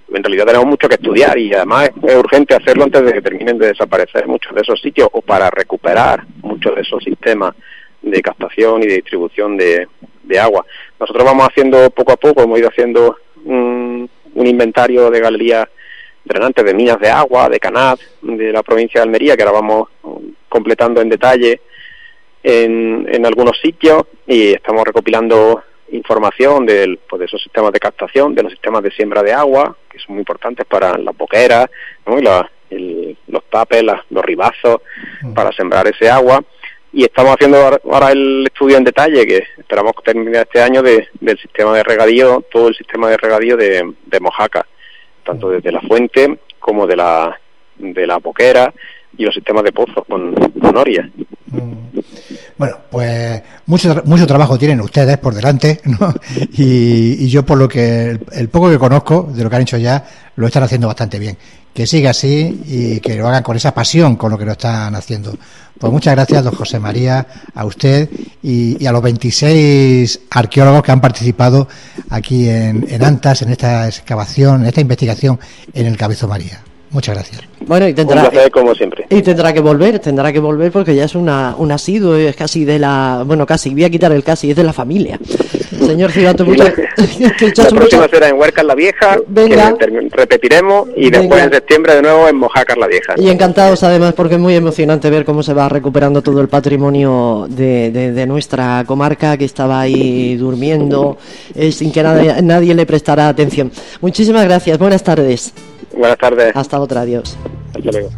en realidad tenemos mucho que estudiar y además es urgente hacerlo antes de que terminen de desaparecer muchos de esos sitios o para recuperar muchos de esos sistemas de captación y de distribución de agua. Nosotros vamos haciendo poco a poco, hemos ido haciendo un inventario de galerías drenantes, de minas de agua, de Canad, de la provincia de Almería, que ahora vamos completando en detalle en algunos sitios, y estamos recopilando información de esos sistemas de captación, de los sistemas de siembra de agua, que son muy importantes para las boqueras, ¿no? Y los tapes, los ribazos, para sembrar ese agua. Y estamos haciendo ahora el estudio en detalle, que esperamos terminar este año, del sistema de regadío, todo el sistema de regadío de Mojácar, tanto desde la fuente como de la boquera y los sistemas de pozos con Oria. Bueno, pues mucho trabajo tienen ustedes por delante, ¿no? Y yo, por lo que el poco que conozco de lo que han hecho ya, lo están haciendo bastante bien. Que siga así y que lo hagan con esa pasión con lo que lo están haciendo. Pues muchas gracias, don José María, a usted y a los 26 arqueólogos que han participado aquí en Antas, en esta excavación, en esta investigación en el Cabezo María. Muchas gracias. Bueno, y tendrá, un placer, como siempre. Y tendrá que volver porque ya es un asiduo, es casi casi, voy a quitar el casi, es de la familia. Señor Cibato, la próxima será en Huércal la Vieja, venga, que repetiremos, y después venga, en septiembre de nuevo en Mojácar la Vieja. Y encantados además, porque es muy emocionante ver cómo se va recuperando todo el patrimonio de nuestra comarca, que estaba ahí durmiendo sin que nadie le prestara atención. Muchísimas gracias, buenas tardes. Buenas tardes. Hasta otra, adiós. Hasta luego.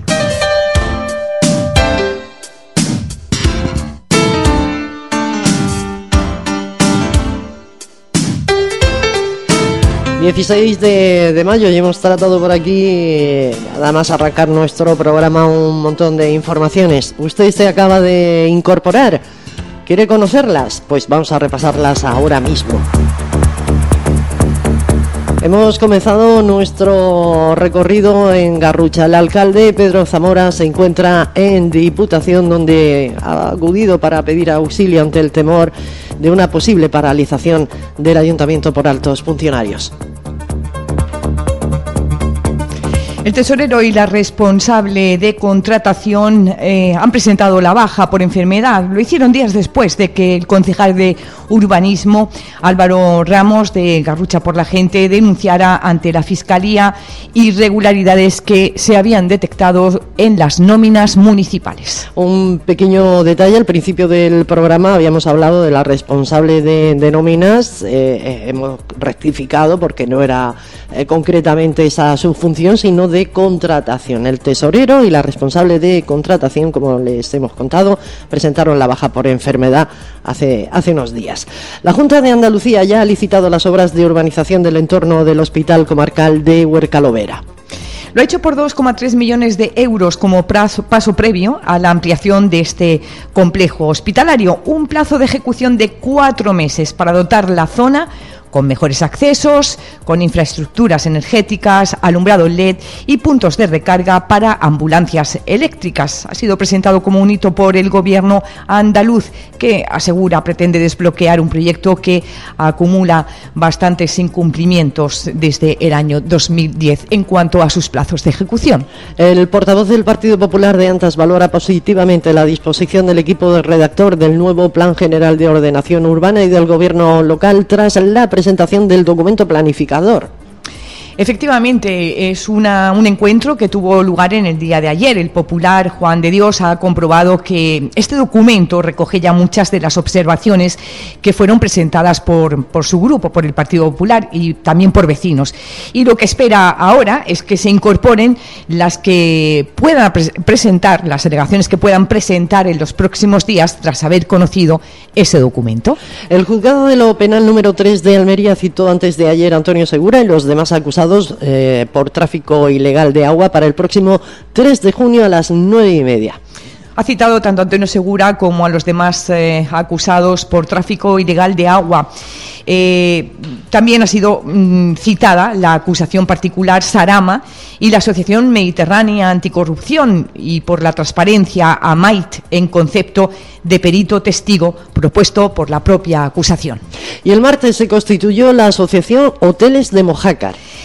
...16 de mayo y hemos tratado por aquí, nada más arrancar nuestro programa, un montón de informaciones. Usted se acaba de incorporar, ¿quiere conocerlas? Pues vamos a repasarlas ahora mismo. Hemos comenzado nuestro recorrido en Garrucha. El alcalde Pedro Zamora se encuentra en Diputación, donde ha acudido para pedir auxilio ante el temor de una posible paralización del ayuntamiento por altos funcionarios. El tesorero y la responsable de contratación han presentado la baja por enfermedad. Lo hicieron días después de que el concejal de urbanismo, Álvaro Ramos, de Garrucha por la Gente, denunciara ante la Fiscalía irregularidades que se habían detectado en las nóminas municipales. Un pequeño detalle: al principio del programa habíamos hablado de la responsable de nóminas. Hemos rectificado porque no era concretamente esa su función, sino de contratación. El tesorero y la responsable de contratación, como les hemos contado, presentaron la baja por enfermedad hace unos días. La Junta de Andalucía ya ha licitado las obras de urbanización del entorno del Hospital Comarcal de Huercalovera. Lo ha hecho por 2,3 millones de euros como paso previo a la ampliación de este complejo hospitalario. Un plazo de ejecución de 4 meses para dotar la zona con mejores accesos, con infraestructuras energéticas, alumbrado LED y puntos de recarga para ambulancias eléctricas. Ha sido presentado como un hito por el gobierno andaluz, que asegura pretende desbloquear un proyecto que acumula bastantes incumplimientos desde el año 2010 en cuanto a sus plazos de ejecución. El portavoz del Partido Popular de Antas valora positivamente la disposición del equipo de redactor del nuevo Plan General de Ordenación Urbana y del gobierno local tras la presentación del documento planificador. Efectivamente, es un encuentro que tuvo lugar en el día de ayer. El popular Juan de Dios ha comprobado que este documento recoge ya muchas de las observaciones que fueron presentadas por su grupo, por el Partido Popular y también por vecinos. Y lo que espera ahora es que se incorporen las que puedan presentar, las alegaciones que puedan presentar en los próximos días tras haber conocido ese documento. El juzgado de lo penal número 3 de Almería citó antes de ayer a Antonio Segura y los demás acusados por tráfico ilegal de agua para el próximo 3 de junio a las 9:30. Ha citado tanto a Antonio Segura como a los demás acusados por tráfico ilegal de agua. También ha sido citada la acusación particular Sarama y la Asociación Mediterránea Anticorrupción y por la transparencia AMAIT en concepto de perito testigo propuesto por la propia acusación. Y el martes se constituyó la Asociación Hoteles de Mojácar.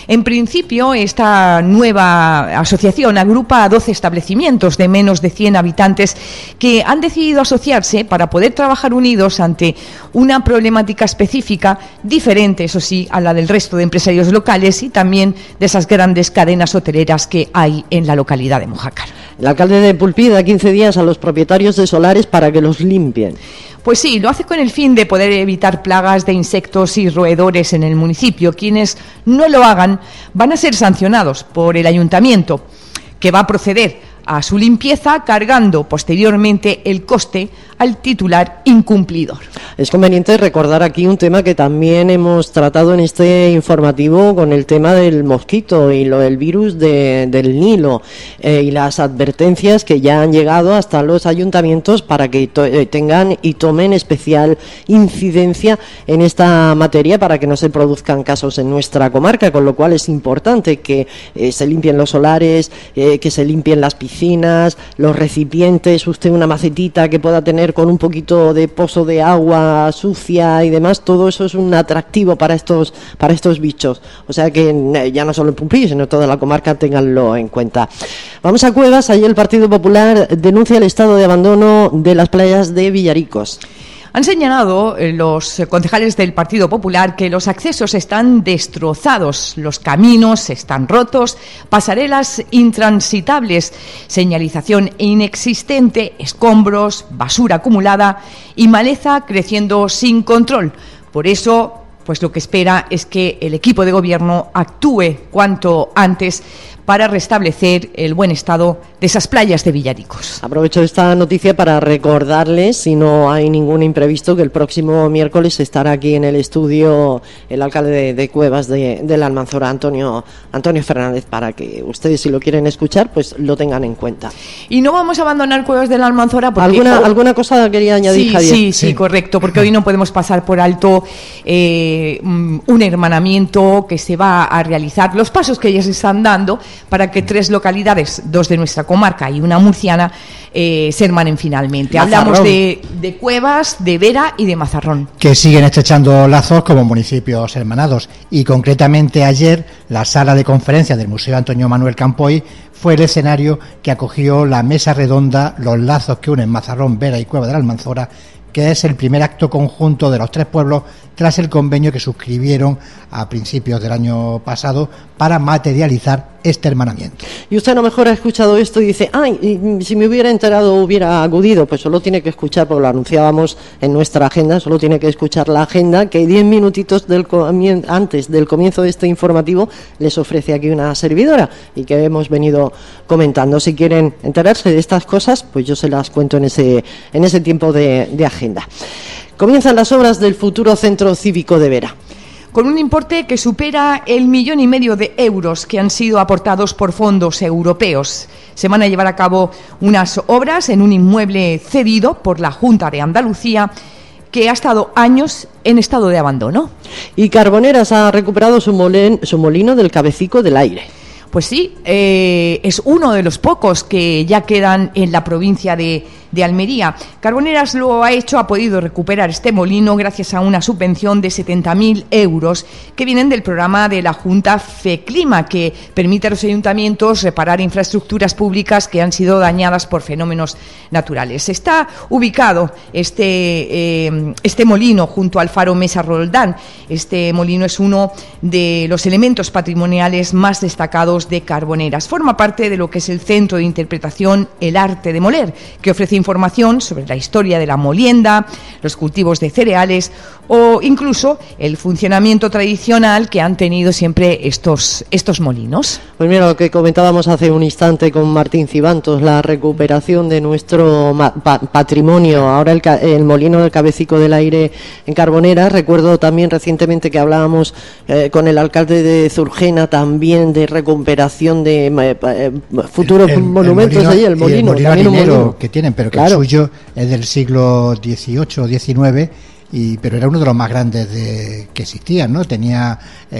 En principio, esta nueva asociación agrupa a 12 establecimientos de menos de 100 habitantes que han decidido asociarse para poder trabajar unidos ante una problemática específica, diferente, eso sí, a la del resto de empresarios locales y también de esas grandes cadenas hoteleras que hay en la localidad de Mojácar. El alcalde de Pulpí da 15 días a los propietarios de solares para que los limpien. Pues sí, lo hace con el fin de poder evitar plagas de insectos y roedores en el municipio. Quienes no lo hagan van a ser sancionados por el ayuntamiento, que va a proceder a su limpieza cargando posteriormente el coste al titular incumplidor. Es conveniente recordar aquí un tema que también hemos tratado en este informativo con el tema del mosquito y el virus del Nilo y las advertencias que ya han llegado hasta los ayuntamientos para que tengan y tomen especial incidencia en esta materia para que no se produzcan casos en nuestra comarca, con lo cual es importante que se limpien los solares, que se limpien las piscinas, los recipientes, usted una macetita que pueda tener con un poquito de pozo de agua sucia y demás, todo eso es un atractivo para estos bichos, o sea que ya no solo en Pumplí, sino toda la comarca, ténganlo en cuenta. Vamos a Cuevas. Allí el Partido Popular denuncia el estado de abandono de las playas de Villaricos. Han señalado los concejales del Partido Popular que los accesos están destrozados, los caminos están rotos, pasarelas intransitables, señalización inexistente, escombros, basura acumulada y maleza creciendo sin control. Por eso, pues lo que espera es que el equipo de gobierno actúe cuanto antes para restablecer el buen estado de esas playas de Villaricos. Aprovecho esta noticia para recordarles, si no hay ningún imprevisto, que el próximo miércoles estará aquí en el estudio el alcalde de Cuevas de la Almanzora, Antonio Fernández, para que ustedes, si lo quieren escuchar, pues lo tengan en cuenta. Y no vamos a abandonar Cuevas de la Almanzora porque... ¿Alguna cosa quería añadir, Javier? Sí, correcto, porque hoy no podemos pasar por alto un hermanamiento que se va a realizar, los pasos que ya se están dando para que 3 localidades, 2 de nuestra comarca y una murciana, se hermanen finalmente. Mazarrón. Hablamos de Cuevas, de Vera y de Mazarrón. Que siguen estrechando lazos como municipios hermanados. Y concretamente ayer, la sala de conferencias del Museo Antonio Manuel Campoy fue el escenario que acogió la mesa redonda Los lazos que unen Mazarrón, Vera y Cuevas de la Almanzora, que es el primer acto conjunto de los 3 pueblos tras el convenio que suscribieron a principios del año pasado para materializar este hermanamiento. Y usted a lo mejor ha escuchado esto y dice, ay, si me hubiera enterado hubiera acudido. Pues solo tiene que escuchar, porque lo anunciábamos en nuestra agenda, solo tiene que escuchar la agenda, que 10 minutitos antes del comienzo de este informativo les ofrece aquí una servidora y que hemos venido comentando. Si quieren enterarse de estas cosas, pues yo se las cuento en ese tiempo de agenda. Comienzan las obras del futuro Centro Cívico de Vera, con un importe que supera el 1,5 millones de euros que han sido aportados por fondos europeos. Se van a llevar a cabo unas obras en un inmueble cedido por la Junta de Andalucía, que ha estado años en estado de abandono. Y Carboneras ha recuperado su molino del Cabecico del Aire. Pues sí, es uno de los pocos que ya quedan en la provincia de Almería. Carboneras lo ha hecho, ha podido recuperar este molino gracias a una subvención de 70.000 euros que vienen del programa de la Junta FECLIMA, que permite a los ayuntamientos reparar infraestructuras públicas que han sido dañadas por fenómenos naturales. Está ubicado este molino junto al faro Mesa Roldán. Este molino es uno de los elementos patrimoniales más destacados de Carboneras. Forma parte de lo que es el Centro de Interpretación El Arte de Moler, que ofrece información sobre la historia de la molienda, los cultivos de cereales o incluso el funcionamiento tradicional que han tenido siempre estos molinos. Pues mira, lo que comentábamos hace un instante con Martín Cibantos, la recuperación de nuestro patrimonio, ahora el molino del Cabecico del Aire en Carboneras. Recuerdo también recientemente que hablábamos con el alcalde de Zurgena también de recuperación de futuros monumentos allí, el molino también un molino que tienen, pero que claro, el suyo es del siglo XVIII o XIX, pero era uno de los más grandes que existían, ¿no? Tenía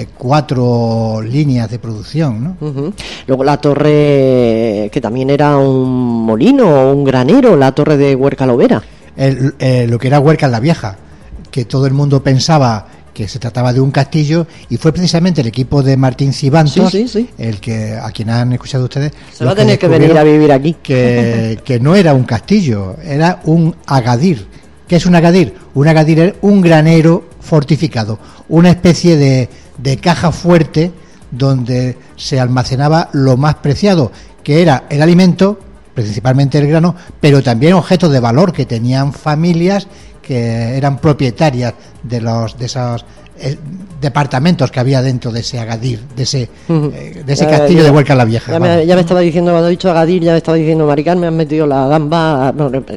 4 líneas de producción, ¿no? Uh-huh. Luego la torre, que también era un molino o un granero, la torre de Huerca Lovera. Lo que era Huerca la Vieja, que todo el mundo pensaba que se trataba de un castillo, y fue precisamente el equipo de Martín Cibantos, sí. el que, a quien han escuchado ustedes, se va a tener que venir a vivir aquí, que no era un castillo, era un agadir. ¿Qué es un agadir? Un agadir es un granero fortificado, una especie de caja fuerte donde se almacenaba lo más preciado, que era el alimento, principalmente el grano, pero también objetos de valor que tenían familias que eran propietarias de esos departamentos que había dentro de ese agadir, de ese castillo de Huerca la Vieja. Ya me estaba diciendo, cuando he dicho agadir, ya me estaba diciendo, Maricar, me han metido la gamba.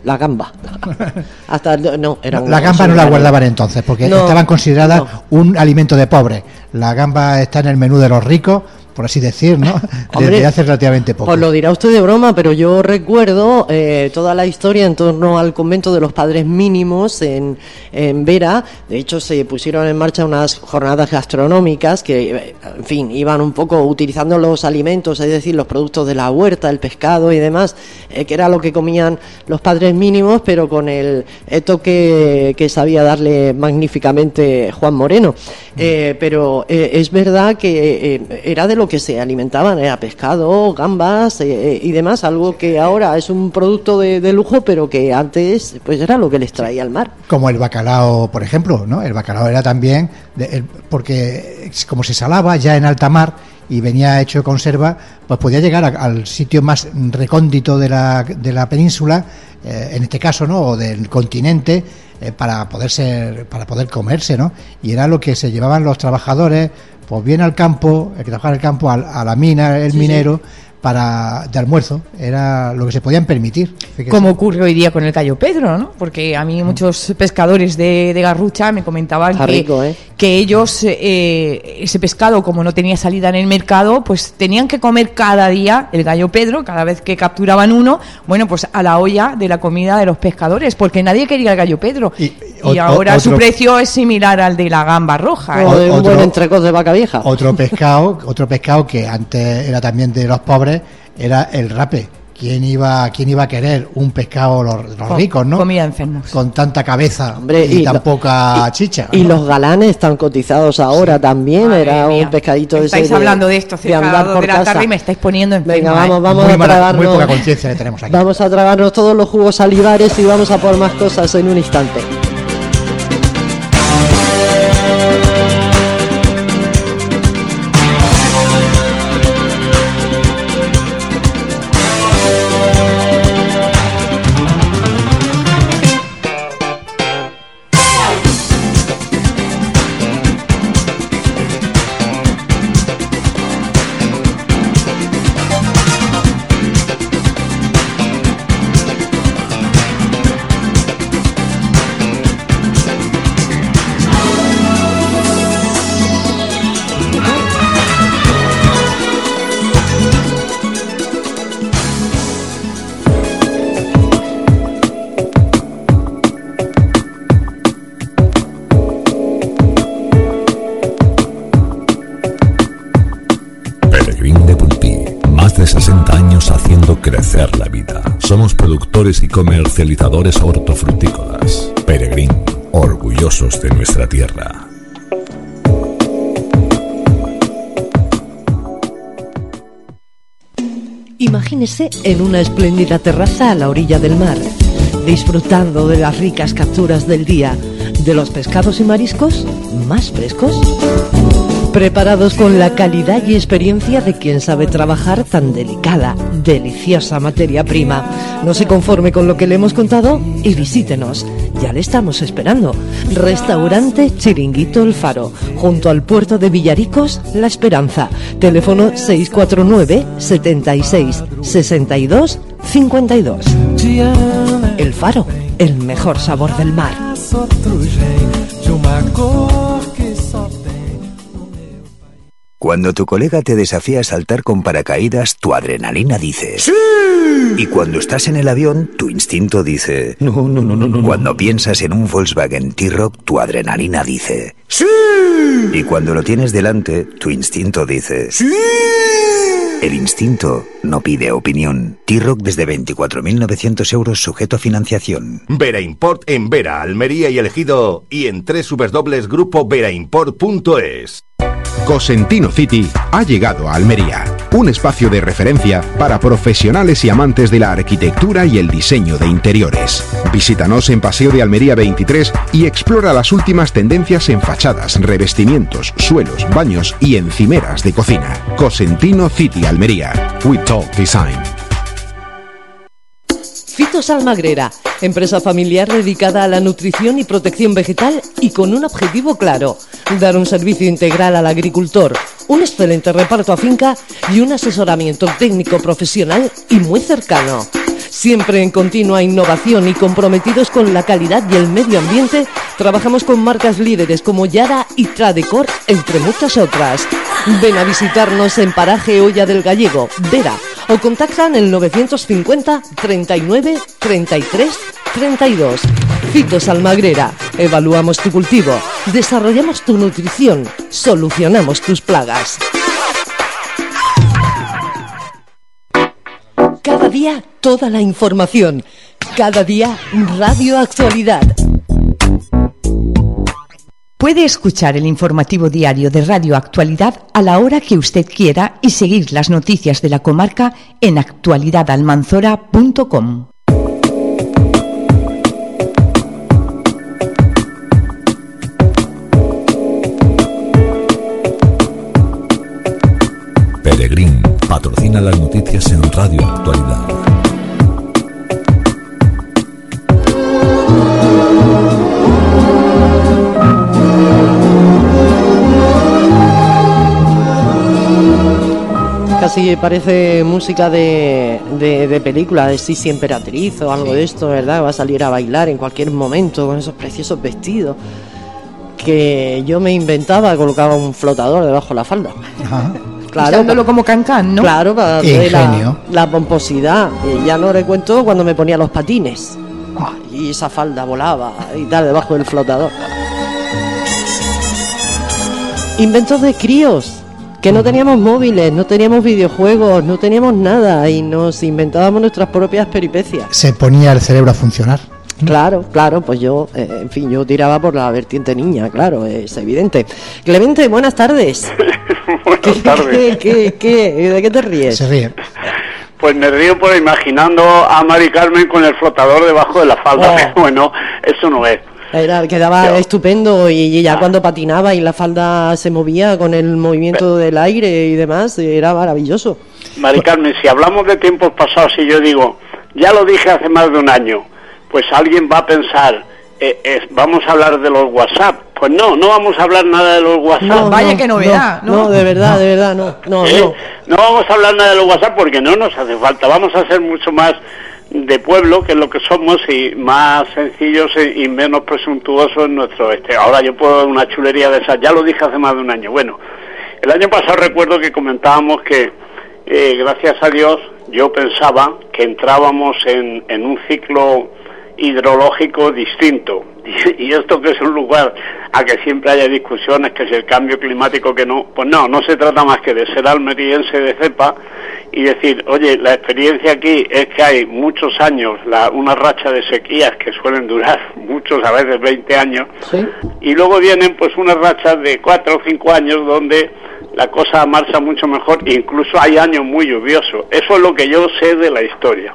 Hasta no, era la gamba no la guardaban entonces, porque estaban consideradas un alimento de pobre. La gamba está en el menú de los ricos, por así decir, ¿no? Desde hace relativamente poco. Pues lo dirá usted de broma, pero yo recuerdo toda la historia en torno al convento de los padres mínimos en Vera. De hecho, se pusieron en marcha unas jornadas gastronómicas que, en fin, iban un poco utilizando los alimentos, es decir, los productos de la huerta, el pescado y demás, que era lo que comían los padres mínimos, pero con el toque que sabía darle magníficamente Juan Moreno. Pero es verdad que era de lo que se alimentaban, era pescado, gambas y demás, algo que ahora es un producto de lujo, pero que antes pues era lo que les traía al mar. Como el bacalao, por ejemplo, ¿no? El bacalao era también, porque como se salaba ya en alta mar y venía hecho de conserva, pues podía llegar al sitio más recóndito de la península, en este caso, ¿no? O del continente, para poder comerse, ¿no? Y era lo que se llevaban los trabajadores, pues bien al campo, el que trabajaba en el campo, a la mina, el minero, de almuerzo, era lo que se podían permitir. Fíjese. Como ocurre hoy día con el Cayo Pedro, ¿no? Porque a mí muchos pescadores de Garrucha me comentaban que ellos, ese pescado, como no tenía salida en el mercado, pues tenían que comer cada día el Gallo Pedro, cada vez que capturaban uno, bueno, pues a la olla de la comida de los pescadores, porque nadie quería el Gallo Pedro. Y ahora su precio es similar al de la gamba roja. O de un buen entrecot de vaca vieja. Otro pescado que antes era también de los pobres, era el rape. ¿Quién iba a querer un pescado, los ricos, ¿no? Comida enfermos. Con tanta cabeza, hombre, y tan poca chicha. Y los galanes están cotizados ahora también. Madre era mía. Un pescadito de estáis hablando de esto cerca de la tarde y me estáis poniendo enfermo. Venga, vamos a tragarnos. Muy poca conciencia le tenemos aquí. Vamos a tragarnos todos los jugos salivares y vamos a por más cosas en un instante. Crecer la vida. Somos productores y comercializadores hortofrutícolas. Peregrín, orgullosos de nuestra tierra. Imagínese en una espléndida terraza a la orilla del mar, disfrutando de las ricas capturas del día, de los pescados y mariscos más frescos, preparados con la calidad y experiencia de quien sabe trabajar tan delicada, deliciosa materia prima. No se conforme con lo que le hemos contado y visítenos. Ya le estamos esperando. Restaurante Chiringuito El Faro, junto al puerto de Villaricos, La Esperanza. Teléfono 649 76 62 52. El Faro, el mejor sabor del mar. Cuando tu colega te desafía a saltar con paracaídas, tu adrenalina dice ¡sí! Y cuando estás en el avión, tu instinto dice no. Cuando piensas en un Volkswagen T-Roc, tu adrenalina dice ¡sí! Y cuando lo tienes delante, tu instinto dice ¡sí! El instinto no pide opinión. T-Roc desde 24.900 euros sujeto a financiación. Vera Import en Vera, Almería y Elegido y en www.grupoveraImport.es. Cosentino City ha llegado a Almería, un espacio de referencia para profesionales y amantes de la arquitectura y el diseño de interiores. Visítanos en Paseo de Almería 23 y explora las últimas tendencias en fachadas, revestimientos, suelos, baños y encimeras de cocina. Cosentino City Almería. We Talk Design. Fitos Almagrera, empresa familiar dedicada a la nutrición y protección vegetal y con un objetivo claro: dar un servicio integral al agricultor, un excelente reparto a finca y un asesoramiento técnico profesional y muy cercano. Siempre en continua innovación y comprometidos con la calidad y el medio ambiente, trabajamos con marcas líderes como Yara y Tradecor, entre muchas otras. Ven a visitarnos en Paraje Olla del Gallego, Vera, o contactan el 950 39 33 32. Fitos Almagrera. Evaluamos tu cultivo, desarrollamos tu nutrición, solucionamos tus plagas. Cada día toda la información. Cada día Radio Actualidad. Puede escuchar el informativo diario de Radio Actualidad a la hora que usted quiera y seguir las noticias de la comarca en actualidadalmanzora.com. Peregrín patrocina las noticias en Radio Actualidad. Casi parece música de película, de Sisi Emperatriz o algo de esto, ¿verdad? Va a salir a bailar en cualquier momento con esos preciosos vestidos que yo me inventaba, colocaba un flotador debajo de la falda. Ajá. Claro, usándolo como cancán, ¿no? Claro, para darle la pomposidad. Y ya no recuento cuando me ponía los patines y esa falda volaba y tal debajo del flotador. Inventos de críos, que no teníamos móviles, no teníamos videojuegos, no teníamos nada y nos inventábamos nuestras propias peripecias. Se ponía el cerebro a funcionar. Claro, pues yo, en fin, yo tiraba por la vertiente niña, claro, es evidente. Clemente, buenas tardes. Buenas tardes. ¿De qué te ríes? Se ríe. Pues me río por imaginando a Mari Carmen con el flotador debajo de la falda. Oh. Bueno, eso no es. Quedaba estupendo y ya cuando patinaba y la falda se movía con el movimiento del aire y demás, era maravilloso. Mari Carmen, si hablamos de tiempos pasados y yo digo, ya lo dije hace más de un año, pues alguien va a pensar, vamos a hablar de los WhatsApp. Pues no vamos a hablar nada de los WhatsApp. No, vaya que novedad. No, de verdad, no. No vamos a hablar nada de los WhatsApp porque no nos hace falta. Vamos a ser mucho más de pueblo, que es lo que somos, y más sencillos y menos presuntuosos en nuestro Ahora yo puedo dar una chulería de esas, ya lo dije hace más de un año. Bueno, el año pasado recuerdo que comentábamos que, gracias a Dios, yo pensaba que entrábamos en un ciclo hidrológico distinto. Y esto que es un lugar a que siempre haya discusiones, que si el cambio climático, que no, pues no se trata más que de ser almeriense de cepa y decir, oye, la experiencia aquí es que hay muchos años, una racha de sequías que suelen durar muchos, a veces 20 años, ¿sí? Y luego vienen pues unas rachas de 4 o 5 años donde la cosa marcha mucho mejor, incluso hay años muy lluviosos. Eso es lo que yo sé de la historia.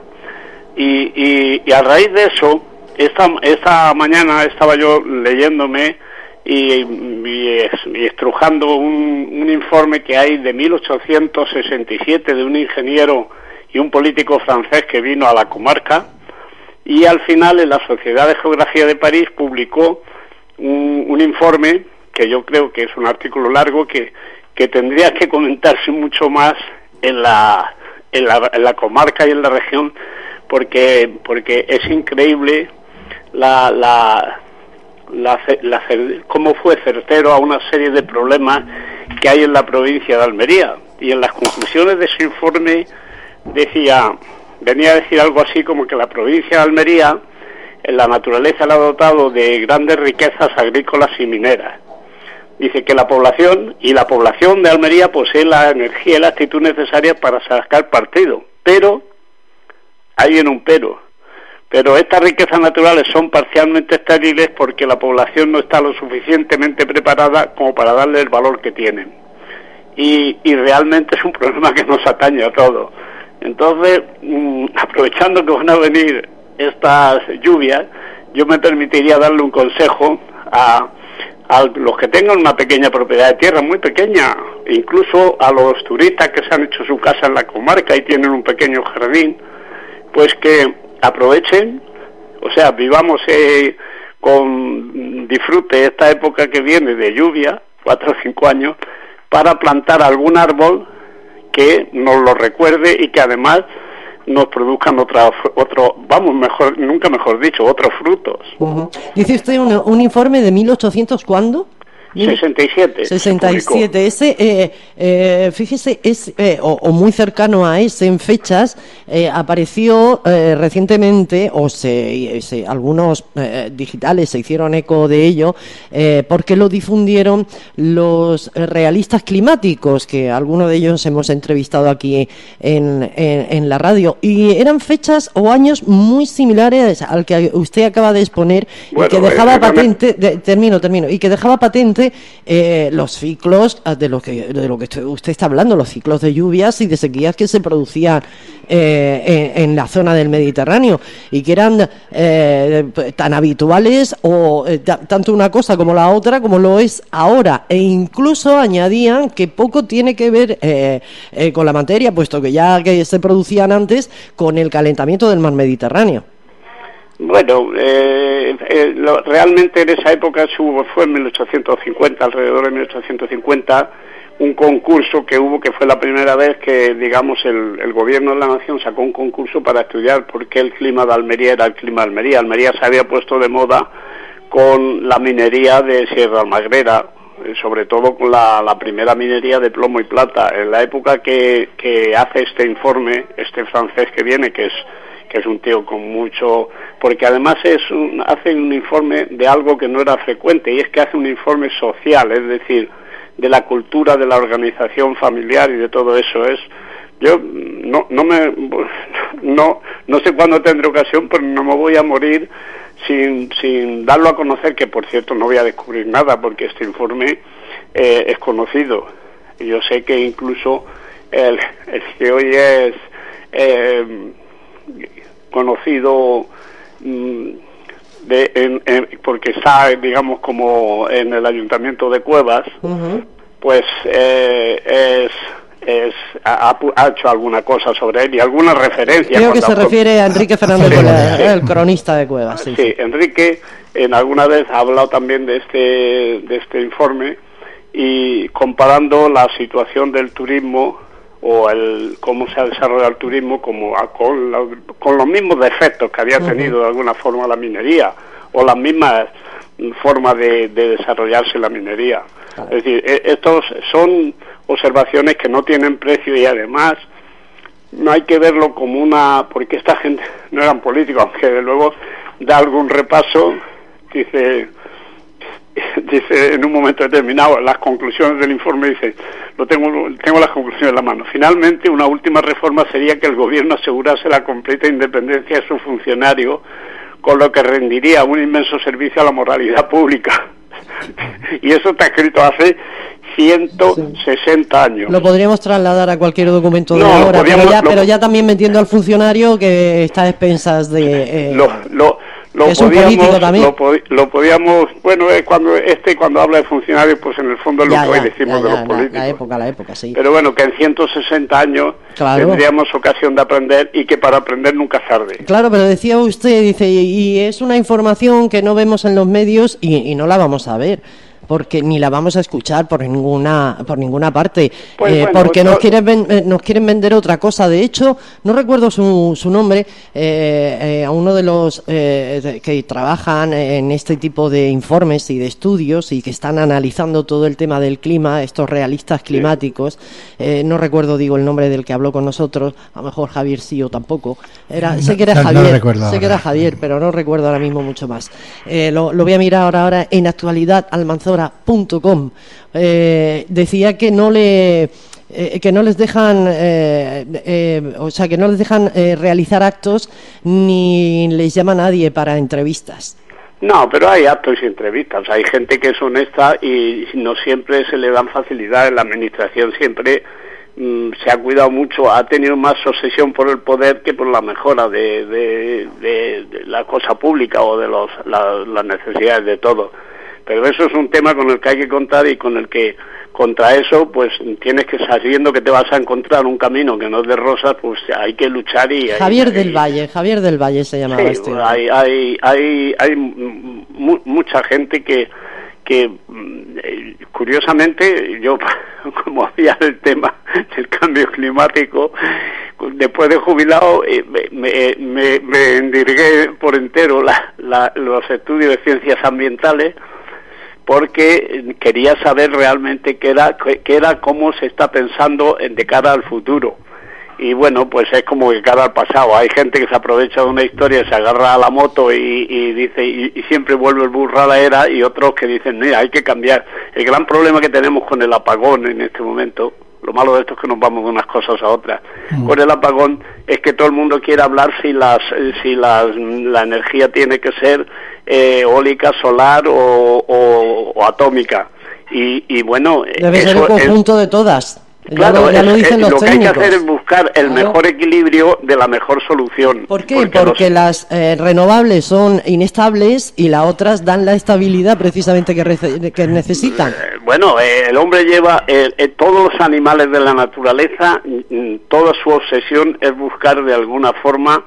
Y a raíz de eso, esta mañana estaba yo leyéndome y estrujando un informe que hay de 1867 de un ingeniero y un político francés que vino a la comarca, y al final en la Sociedad de Geografía de París publicó un informe que yo creo que es un artículo largo que tendría que comentarse mucho más en la comarca y en la región, porque es increíble cómo fue certero a una serie de problemas que hay en la provincia de Almería. Y en las conclusiones de ese informe venía a decir algo así como que la provincia de Almería, en la naturaleza la ha dotado de grandes riquezas agrícolas y mineras. Dice que la población de Almería posee la energía y la actitud necesaria para sacar partido, pero hay un pero estas riquezas naturales son parcialmente estériles porque la población no está lo suficientemente preparada como para darle el valor que tienen, y realmente es un problema que nos atañe a todos. Entonces, aprovechando que van a venir estas lluvias, yo me permitiría darle un consejo a los que tengan una pequeña propiedad de tierra, muy pequeña, incluso a los turistas que se han hecho su casa en la comarca y tienen un pequeño jardín, pues que aprovechen, o sea, vivamos con disfrute esta época que viene de lluvia, 4 o 5 años, para plantar algún árbol que nos lo recuerde y que además nos produzcan otros frutos. Dice usted un informe de 1800, ¿cuándo? 67. 67. Ese, fíjese, o muy cercano a ese en fechas, apareció recientemente, algunos digitales se hicieron eco de ello, porque lo difundieron los realistas climáticos, que algunos de ellos hemos entrevistado aquí en la radio, y eran fechas o años muy similares al que usted acaba de exponer, y que dejaba patente, termino, y que dejaba patente los ciclos de lo que usted está hablando, los ciclos de lluvias y de sequías que se producían en la zona del Mediterráneo, y que eran tan habituales o tanto una cosa como la otra como lo es ahora, e incluso añadían que poco tiene que ver con la materia, puesto que ya que se producían antes con el calentamiento del mar Mediterráneo. Bueno, realmente en esa época fue en 1850, alrededor de 1850, un concurso que hubo, que fue la primera vez que, digamos, el gobierno de la nación sacó un concurso para estudiar por qué el clima de Almería era el clima de Almería. Almería se había puesto de moda con la minería de Sierra Almagrera, sobre todo con la primera minería de plomo y plata. En la época que hace este informe, este francés que viene, que es un tío con mucho, porque además hace un informe de algo que no era frecuente, y es que hace un informe social, es decir, de la cultura, de la organización familiar y de todo eso. Yo no sé cuándo tendré ocasión, pero no me voy a morir sin darlo a conocer, que por cierto no voy a descubrir nada, porque este informe es conocido. Yo sé que incluso el que hoy es conocido porque está, digamos, como en el Ayuntamiento de Cuevas, pues ha hecho alguna cosa sobre él y alguna referencia. Creo que se refiere a Enrique Fernández Cuevas, el cronista de Cuevas. Sí, Enrique alguna vez ha hablado también de este informe, y comparando la situación del turismo o cómo se ha desarrollado el turismo con los mismos defectos que había tenido de alguna forma la minería, o las mismas formas de desarrollarse la minería. Es decir, estos son observaciones que no tienen precio, y además no hay que verlo como porque esta gente no eran políticos, aunque de luego da algún repaso, dice en un momento determinado las conclusiones del informe, dice, tengo las conclusiones en la mano. Finalmente, una última reforma sería que el gobierno asegurase la completa independencia de sus funcionarios, con lo que rendiría un inmenso servicio a la moralidad pública. Y eso está escrito hace 160 años. Lo podríamos trasladar a cualquier documento de ahora, pero ya también metiendo al funcionario que está a expensas de... Lo podíamos, bueno, cuando habla de funcionarios, pues en el fondo es lo que hoy decimos de los políticos. La época, sí. Pero bueno, que en 160 años tendríamos ocasión de aprender, y que para aprender nunca es tarde. Claro, pero decía usted, dice, y es una información que no vemos en los medios y no la vamos a ver, porque ni la vamos a escuchar por ninguna parte, porque nos quieren vender otra cosa. De hecho, no recuerdo su nombre, a uno de los que trabajan en este tipo de informes y de estudios y que están analizando todo el tema del clima, estos realistas climáticos, no recuerdo, el nombre del que habló con nosotros, a lo mejor Javier sí o tampoco, sé que era Javier, pero no recuerdo ahora mismo mucho más. Lo voy a mirar ahora en Actualidad Almanzora tierra.com. Decía que no les dejan, que no les dejan realizar actos ni les llama nadie para entrevistas. No, pero hay actos y entrevistas. Hay gente que es honesta y no siempre se le dan facilidades. La administración siempre se ha cuidado mucho, ha tenido más obsesión por el poder que por la mejora de la cosa pública o de las necesidades de todo. Pero eso es un tema con el que hay que contar y con el que contra eso pues tienes que, sabiendo que te vas a encontrar un camino que no es de rosas, pues hay que luchar. Y Javier del Valle se llamaba este. Hay mucha gente que curiosamente, yo como había el tema del cambio climático, después de jubilado me endirgué por entero los estudios de ciencias ambientales, porque quería saber realmente qué era cómo se está pensando de cara al futuro. Y bueno, pues es como de cara al pasado. Hay gente que se aprovecha de una historia, se agarra a la moto y dice y siempre vuelve el burro a la era, y otros que dicen, mira, hay que cambiar. El gran problema que tenemos con el apagón en este momento, lo malo de esto es que nos vamos de unas cosas a otras. Con el apagón es que todo el mundo quiere hablar si la energía tiene que ser eólica, solar o atómica. Y bueno, debe ser el conjunto de todas. Claro, ya lo dicen los lo que técnicos. hay que hacer es buscar el mejor equilibrio de la mejor solución. ¿Por qué? Porque las renovables son inestables y las otras dan la estabilidad precisamente que necesitan. Bueno, el hombre lleva, todos los animales de la naturaleza, toda su obsesión es buscar de alguna forma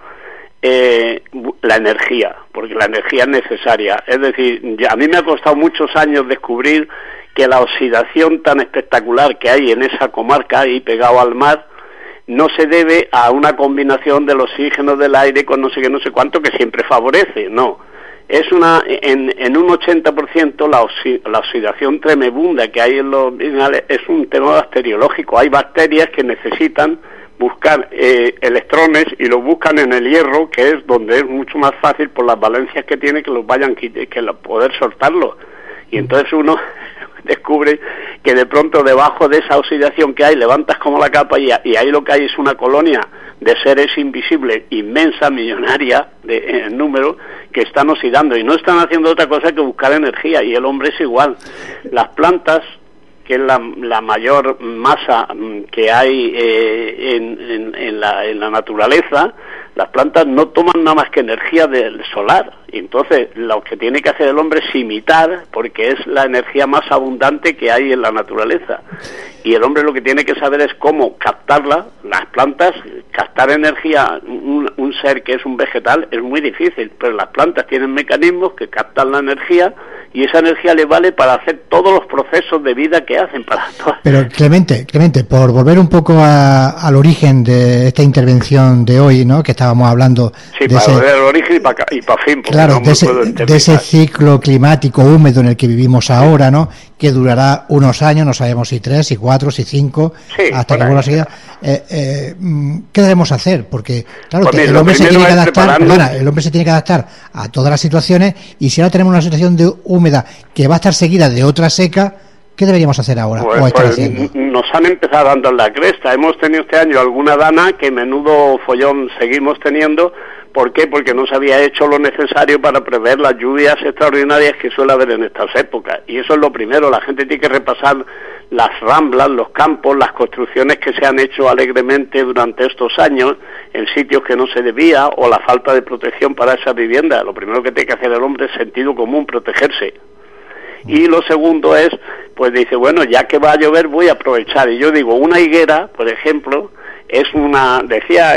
la energía, porque la energía es necesaria. Es decir, a mí me ha costado muchos años descubrir que la oxidación tan espectacular que hay en esa comarca ahí pegado al mar no se debe a una combinación del oxígeno del aire con no sé qué, no sé cuánto, que siempre favorece, no. Es en un 80% la oxidación tremebunda que hay en los minerales es un tema bacteriológico. Hay bacterias que necesitan buscar electrones y los buscan en el hierro, que es donde es mucho más fácil por las valencias que tiene que los vayan que poder soltarlo. Y entonces uno descubre que de pronto debajo de esa oxidación que hay levantas como la capa y ahí lo que hay es una colonia de seres invisibles inmensa, millonaria en número, que están oxidando y no están haciendo otra cosa que buscar energía, y el hombre es igual. Las plantas, que es la mayor masa que hay en la naturaleza, las plantas no toman nada más que energía del solar, y entonces lo que tiene que hacer el hombre es imitar, porque es la energía más abundante que hay en la naturaleza, y el hombre lo que tiene que saber es cómo captarla. Las plantas, captar energía, un ser que es un vegetal es muy difícil, pero las plantas tienen mecanismos que captan la energía, y esa energía le vale para hacer todos los procesos de vida que hacen para todas. Pero Clemente, por volver un poco al origen de esta intervención de hoy, ¿no?, que estábamos hablando. Sí, para volver al origen y para fin. Claro, no de ese ciclo climático húmedo en el que vivimos ahora, ¿no?, que durará unos años, no sabemos si 3, si 4, si 5, hasta que vuelva a seguir. ¿Qué debemos hacer? Porque, claro, pues el hombre se tiene que adaptar, el hombre se tiene que adaptar a todas las situaciones, y si ahora tenemos una situación de húmeda que va a estar seguida de otra seca, ¿qué deberíamos hacer ahora? Nos han empezado dando en la cresta. Hemos tenido este año alguna dana que menudo follón seguimos teniendo. ¿Por qué? Porque no se había hecho lo necesario para prever las lluvias extraordinarias que suele haber en estas épocas. Y eso es lo primero. La gente tiene que repasar las ramblas, los campos, las construcciones que se han hecho alegremente durante estos años en sitios que no se debía, o la falta de protección para esa vivienda. Lo primero que tiene que hacer el hombre es sentido común, protegerse. Y lo segundo es, pues dice, bueno, ya que va a llover voy a aprovechar. Y yo digo, una higuera, por ejemplo, es una, decía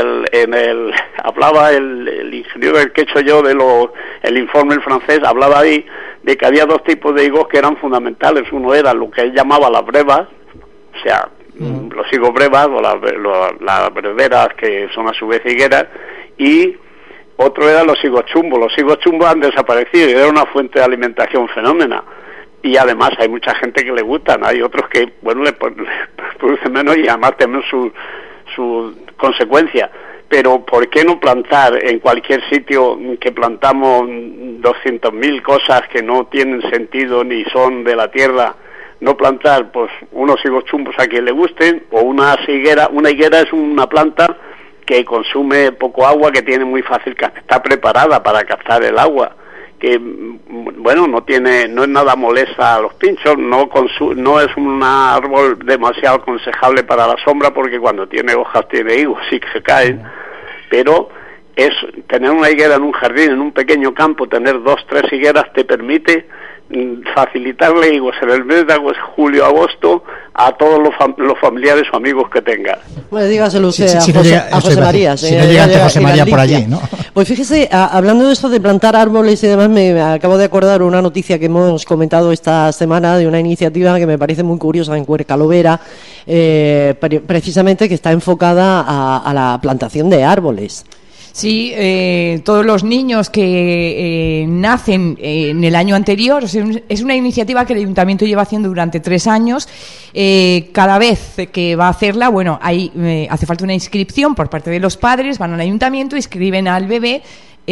hablaba el ingeniero del que he hecho yo el informe el francés, hablaba ahí de que había dos tipos de higos que eran fundamentales. Uno era lo que él llamaba las brevas, o sea, los higos brevas o las breveras, que son a su vez higueras, y otro eran los higos chumbos. Los higos chumbos han desaparecido y era una fuente de alimentación fenómena. Y además hay mucha gente que le gustan, hay otros que, bueno, le producen menos y además tienen su consecuencia. pero ¿por qué no plantar en cualquier sitio que plantamos 200.000 cosas que no tienen sentido ni son de la tierra? No plantar pues unos higos chumbos a quien le gusten, o una higuera. Una higuera es una planta que consume poco agua, que tiene muy fácil, está preparada para captar el agua, que bueno, no es nada molesta a los pinchos, no es un árbol demasiado aconsejable para la sombra, porque cuando tiene hojas tiene higos y que se caen, pero es tener una higuera en un jardín, en un pequeño campo, tener 2, 3 higueras te permite facilitarle higos en el mes de julio, agosto a todos los familiares o amigos que tengas. Bueno, dígaselo usted a José María. Si no llega ante José María por allí, ¿no? Pues fíjese, hablando de esto de plantar árboles y demás, me acabo de acordar una noticia que hemos comentado esta semana de una iniciativa que me parece muy curiosa en Cuercalovera, precisamente que está enfocada a la plantación de árboles. Sí, todos los niños que nacen en el año anterior, es una iniciativa que el Ayuntamiento lleva haciendo durante 3 años. Cada vez que va a hacerla, bueno, hace falta una inscripción por parte de los padres, van al Ayuntamiento, inscriben al bebé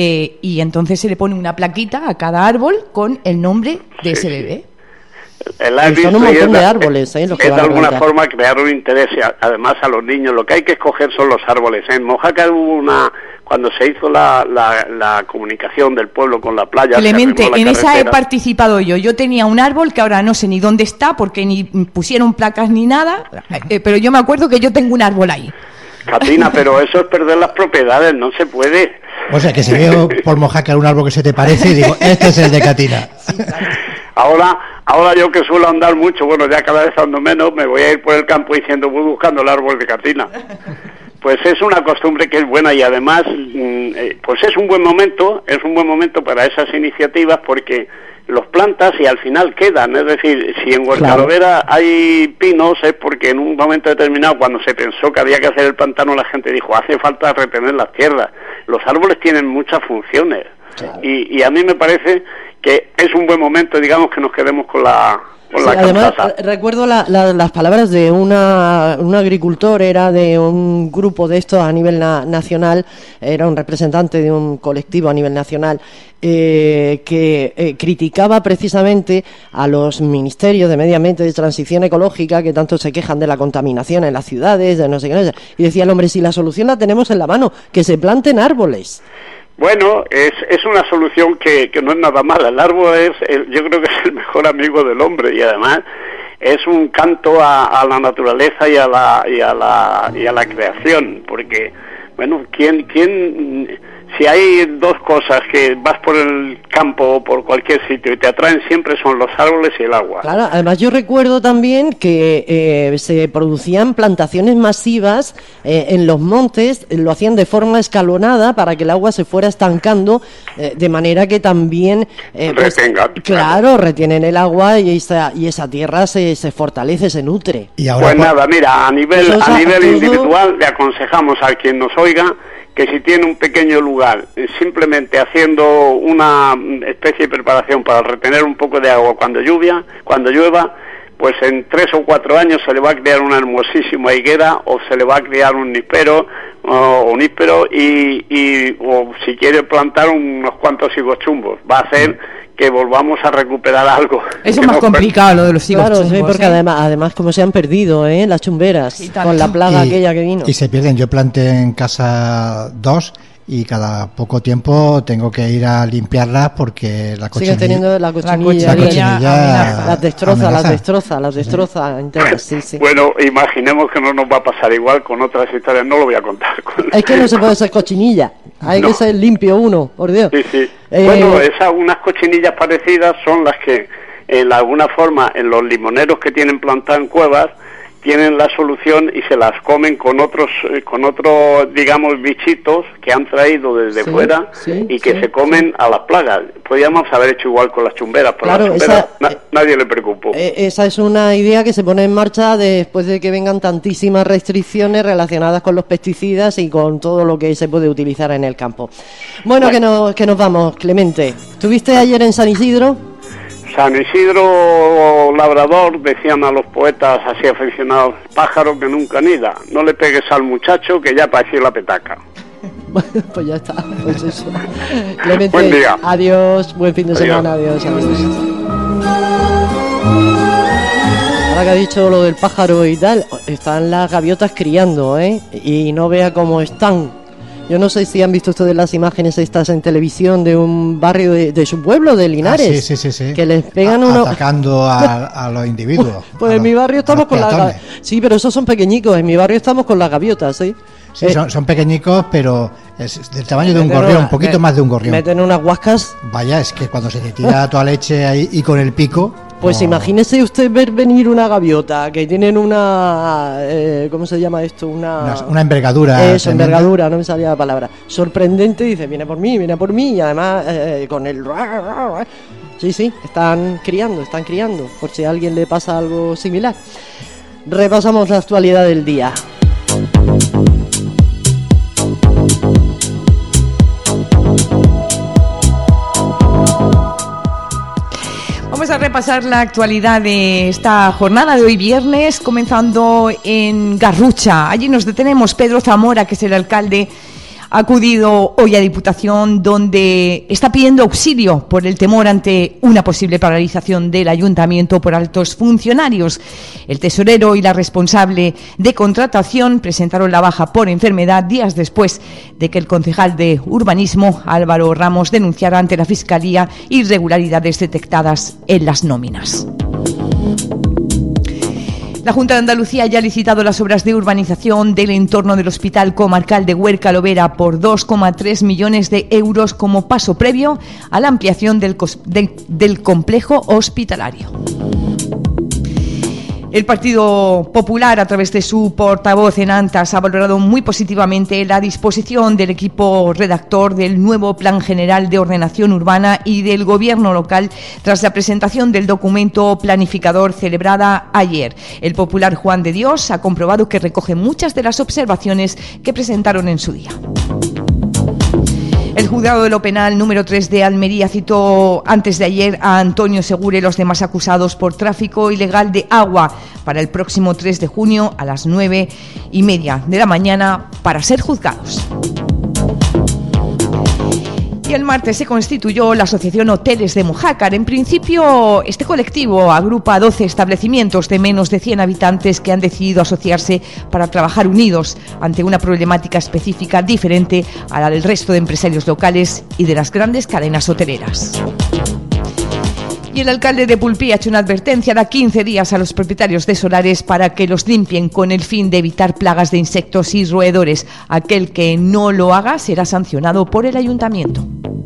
y entonces se le pone una plaquita a cada árbol con el nombre de ese bebé. Son un montón de árboles, los que es de alguna forma crear un interés además a los niños. Lo que hay que escoger son los árboles. En Mojácar hubo cuando se hizo la comunicación del pueblo con la playa. Clemente, en esa he participado yo tenía un árbol que ahora no sé ni dónde está, porque ni pusieron placas ni nada, pero yo me acuerdo que yo tengo un árbol ahí. Catina, pero eso es perder las propiedades, no se puede. O sea, que si veo por Mojácar un árbol que se te parece, digo, este es el de Catina. Sí, claro. Ahora yo, que suelo andar mucho, bueno, ya cada vez ando menos, me voy a ir por el campo diciendo, voy buscando el árbol de Catina. Pues es una costumbre que es buena, y además pues es un buen momento para esas iniciativas, porque los plantas y al final quedan. Es decir, si en Huercalovera hay pinos, es porque en un momento determinado, cuando se pensó que había que hacer el pantano, la gente dijo, hace falta retener las tierras. Los árboles tienen muchas funciones, y a mí me parece que es un buen momento, digamos, que nos quedemos con la además, recuerdo las palabras de un agricultor, era de un grupo de estos a nivel nacional, era un representante de un colectivo a nivel nacional, que criticaba precisamente a los ministerios de Medio Ambiente y de Transición Ecológica, que tanto se quejan de la contaminación en las ciudades, de no sé qué, y decía el hombre, si la solución la tenemos en la mano, que se planten árboles. Bueno, es una solución que no es nada mala. El árbol yo creo que es el mejor amigo del hombre, y además es un canto a la naturaleza y a la creación, porque bueno, si hay dos cosas que vas por el campo o por cualquier sitio y te atraen siempre, son los árboles y el agua. Claro, además yo recuerdo también que se producían plantaciones masivas en los montes, lo hacían de forma escalonada para que el agua se fuera estancando, de manera que también retenga. Claro, retienen el agua y esa tierra se fortalece, se nutre. Y ahora, pues nada, mira, a nivel individual le aconsejamos a quien nos oiga que si tiene un pequeño lugar, simplemente haciendo una especie de preparación para retener un poco de agua cuando llueva, pues en 3 o 4 años se le va a crear una hermosísima higuera, o se le va a crear un níspero, o si quiere plantar unos cuantos higos chumbos, va a hacer que volvamos a recuperar algo. Eso es más complicado, lo de los higos chumbos. Sí, porque además como se han perdido las chumberas, con la plaga aquella que vino. Y se pierden. Yo planté en casa 2 y cada poco tiempo tengo que ir a limpiarlas porque la cochinilla... Sigue teniendo la cochinilla las destroza enteras, sí. Bueno, imaginemos que no nos va a pasar igual con otras historias, no lo voy a contar. Es que no se puede ser cochinilla, hay que ser limpio uno, por Dios. Sí. Bueno, unas cochinillas parecidas son las que, de alguna forma, en los limoneros que tienen plantadas en cuevas, tienen la solución y se las comen con otros, digamos, bichitos que han traído desde fuera y que se comen a las plagas. Podríamos haber hecho igual con las chumberas, pero las chumberas nadie le preocupó. Esa es una idea que se pone en marcha después de que vengan tantísimas restricciones relacionadas con los pesticidas y con todo lo que se puede utilizar en el campo. Bueno. Que nos vamos, Clemente. ¿Estuviste ayer en San Isidro? San Isidro labrador, decían a los poetas así aficionados, pájaro que nunca anida, no le pegues al muchacho que ya pareció la petaca. Pues ya está, pues eso. Clemente, buen día. Adiós, buen fin de semana, adiós. Ahora que ha dicho lo del pájaro y tal, están las gaviotas criando, y no vea cómo están. Yo no sé si han visto ustedes las imágenes estas en televisión de un barrio de su pueblo, de Linares. Sí. Que les pegan atacando a los individuos. Pues en mi barrio estamos con las gaviotas. Sí, pero esos son pequeñicos. En mi barrio estamos con las gaviotas, ¿sí? Sí, son pequeñicos, pero es del tamaño de un gorrión, un poquito más de un gorrión. Meten unas guascas. Vaya, es que cuando se te tira toda leche ahí y con el pico... Pues imagínese usted ver venir una gaviota, que tienen una... ¿cómo se llama esto? Una envergadura. Eso, envergadura, no me salía la palabra. Sorprendente, dice, viene por mí, y además con el... Sí, están criando, por si a alguien le pasa algo similar. Repasamos la actualidad del día. Vamos a repasar la actualidad de esta jornada de hoy viernes, comenzando en Garrucha. Allí nos detenemos. Pedro Zamora, que es el alcalde, ha acudido hoy a Diputación, donde está pidiendo auxilio por el temor ante una posible paralización del ayuntamiento por altos funcionarios. El tesorero y la responsable de contratación presentaron la baja por enfermedad días después de que el concejal de urbanismo, Álvaro Ramos, denunciara ante la Fiscalía irregularidades detectadas en las nóminas. La Junta de Andalucía ya ha licitado las obras de urbanización del entorno del Hospital Comarcal de Huerca-Lovera por 2,3 millones de euros como paso previo a la ampliación del complejo hospitalario. El Partido Popular, a través de su portavoz en Antas, ha valorado muy positivamente la disposición del equipo redactor del nuevo Plan General de Ordenación Urbana y del Gobierno local tras la presentación del documento planificador celebrada ayer. El popular Juan de Dios ha comprobado que recoge muchas de las observaciones que presentaron en su día. El juzgado de lo penal número 3 de Almería citó antes de ayer a Antonio Segura y los demás acusados por tráfico ilegal de agua para el próximo 3 de junio a las 9:30 de la mañana para ser juzgados. Y el martes se constituyó la Asociación Hoteles de Mojácar. En principio, este colectivo agrupa 12 establecimientos de menos de 100 habitantes que han decidido asociarse para trabajar unidos ante una problemática específica diferente a la del resto de empresarios locales y de las grandes cadenas hoteleras. Y el alcalde de Pulpí ha hecho una advertencia: da 15 días a los propietarios de solares para que los limpien con el fin de evitar plagas de insectos y roedores. Aquel que no lo haga será sancionado por el ayuntamiento.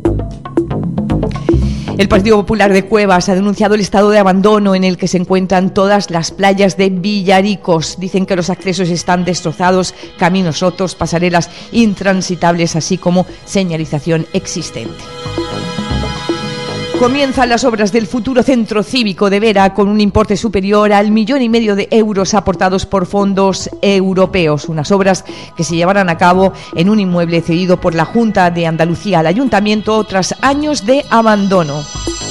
El Partido Popular de Cuevas ha denunciado el estado de abandono en el que se encuentran todas las playas de Villaricos. Dicen que los accesos están destrozados, caminos rotos, pasarelas intransitables, así como señalización existente. Comienzan las obras del futuro centro cívico de Vera con un importe superior al 1,5 millones de euros aportados por fondos europeos. Unas obras que se llevarán a cabo en un inmueble cedido por la Junta de Andalucía al Ayuntamiento tras años de abandono.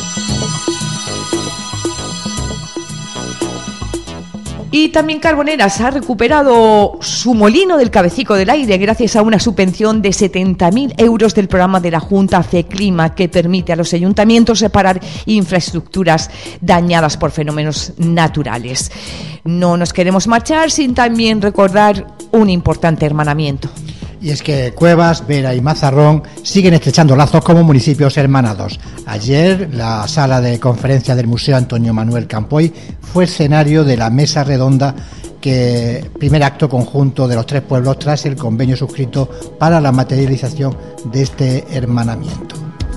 Y también Carboneras ha recuperado su molino del Cabecico del Aire gracias a una subvención de 70.000 euros del programa de la Junta FECLIMA, que permite a los ayuntamientos reparar infraestructuras dañadas por fenómenos naturales. No nos queremos marchar sin también recordar un importante hermanamiento. Y es que Cuevas, Vera y Mazarrón siguen estrechando lazos como municipios hermanados. Ayer, la sala de conferencia del Museo Antonio Manuel Campoy fue escenario de la mesa redonda, primer acto conjunto de los tres pueblos tras el convenio suscrito para la materialización de este hermanamiento.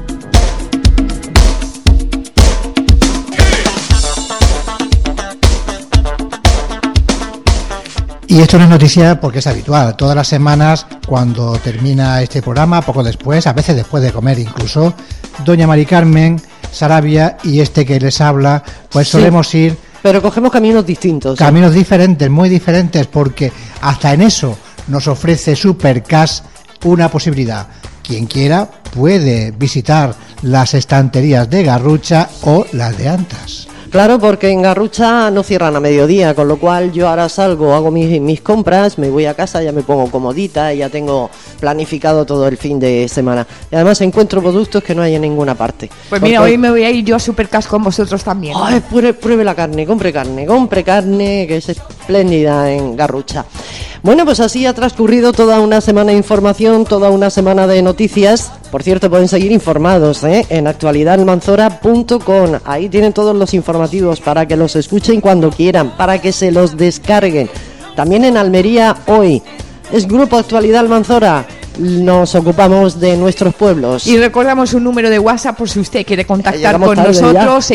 Y esto no es noticia porque es habitual. Todas las semanas, cuando termina este programa, poco después, a veces después de comer incluso, doña Mari Carmen Sarabia y este que les habla, pues solemos ir... Pero cogemos caminos distintos. Caminos diferentes, muy diferentes, porque hasta en eso nos ofrece Supercash una posibilidad. Quien quiera puede visitar las estanterías de Garrucha o las de Antas. Claro, porque en Garrucha no cierran a mediodía, con lo cual yo ahora salgo, hago mis compras, me voy a casa, ya me pongo comodita y ya tengo planificado todo el fin de semana. Y además encuentro productos que no hay en ninguna parte. Pues mira, hoy me voy a ir yo a Supercas con vosotros también. Ay, pruebe la carne, compre carne, que es espléndida en Garrucha. Bueno, pues así ha transcurrido toda una semana de información, toda una semana de noticias. Por cierto, pueden seguir informados en actualidadalmanzora.com. Ahí tienen todos los informativos para que los escuchen cuando quieran, para que se los descarguen. También en Almería hoy es Grupo Actualidad Almanzora. Nos ocupamos de nuestros pueblos. Y recordamos un número de WhatsApp por si usted quiere contactar con nosotros,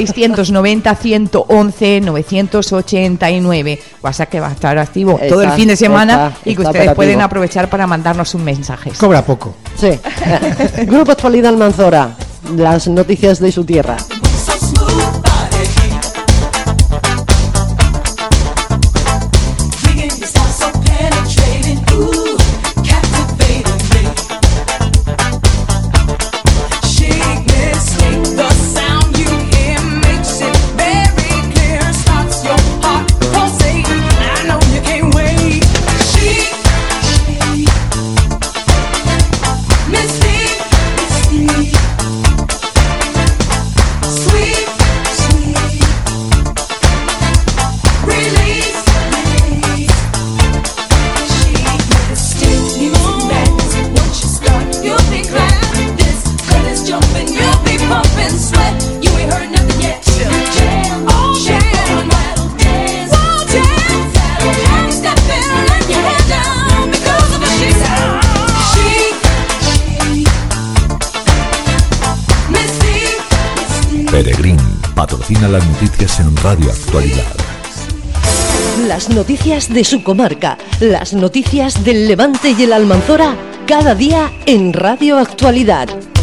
690-111-989. WhatsApp que va a estar activo todo el fin de semana y que ustedes pueden aprovechar para mandarnos un mensaje. Cobra poco. Sí. Grupo Actualidad Almanzora, las noticias de su tierra. Peregrín patrocina las noticias en Radio Actualidad. Las noticias de su comarca, las noticias del Levante y el Almanzora, cada día en Radio Actualidad.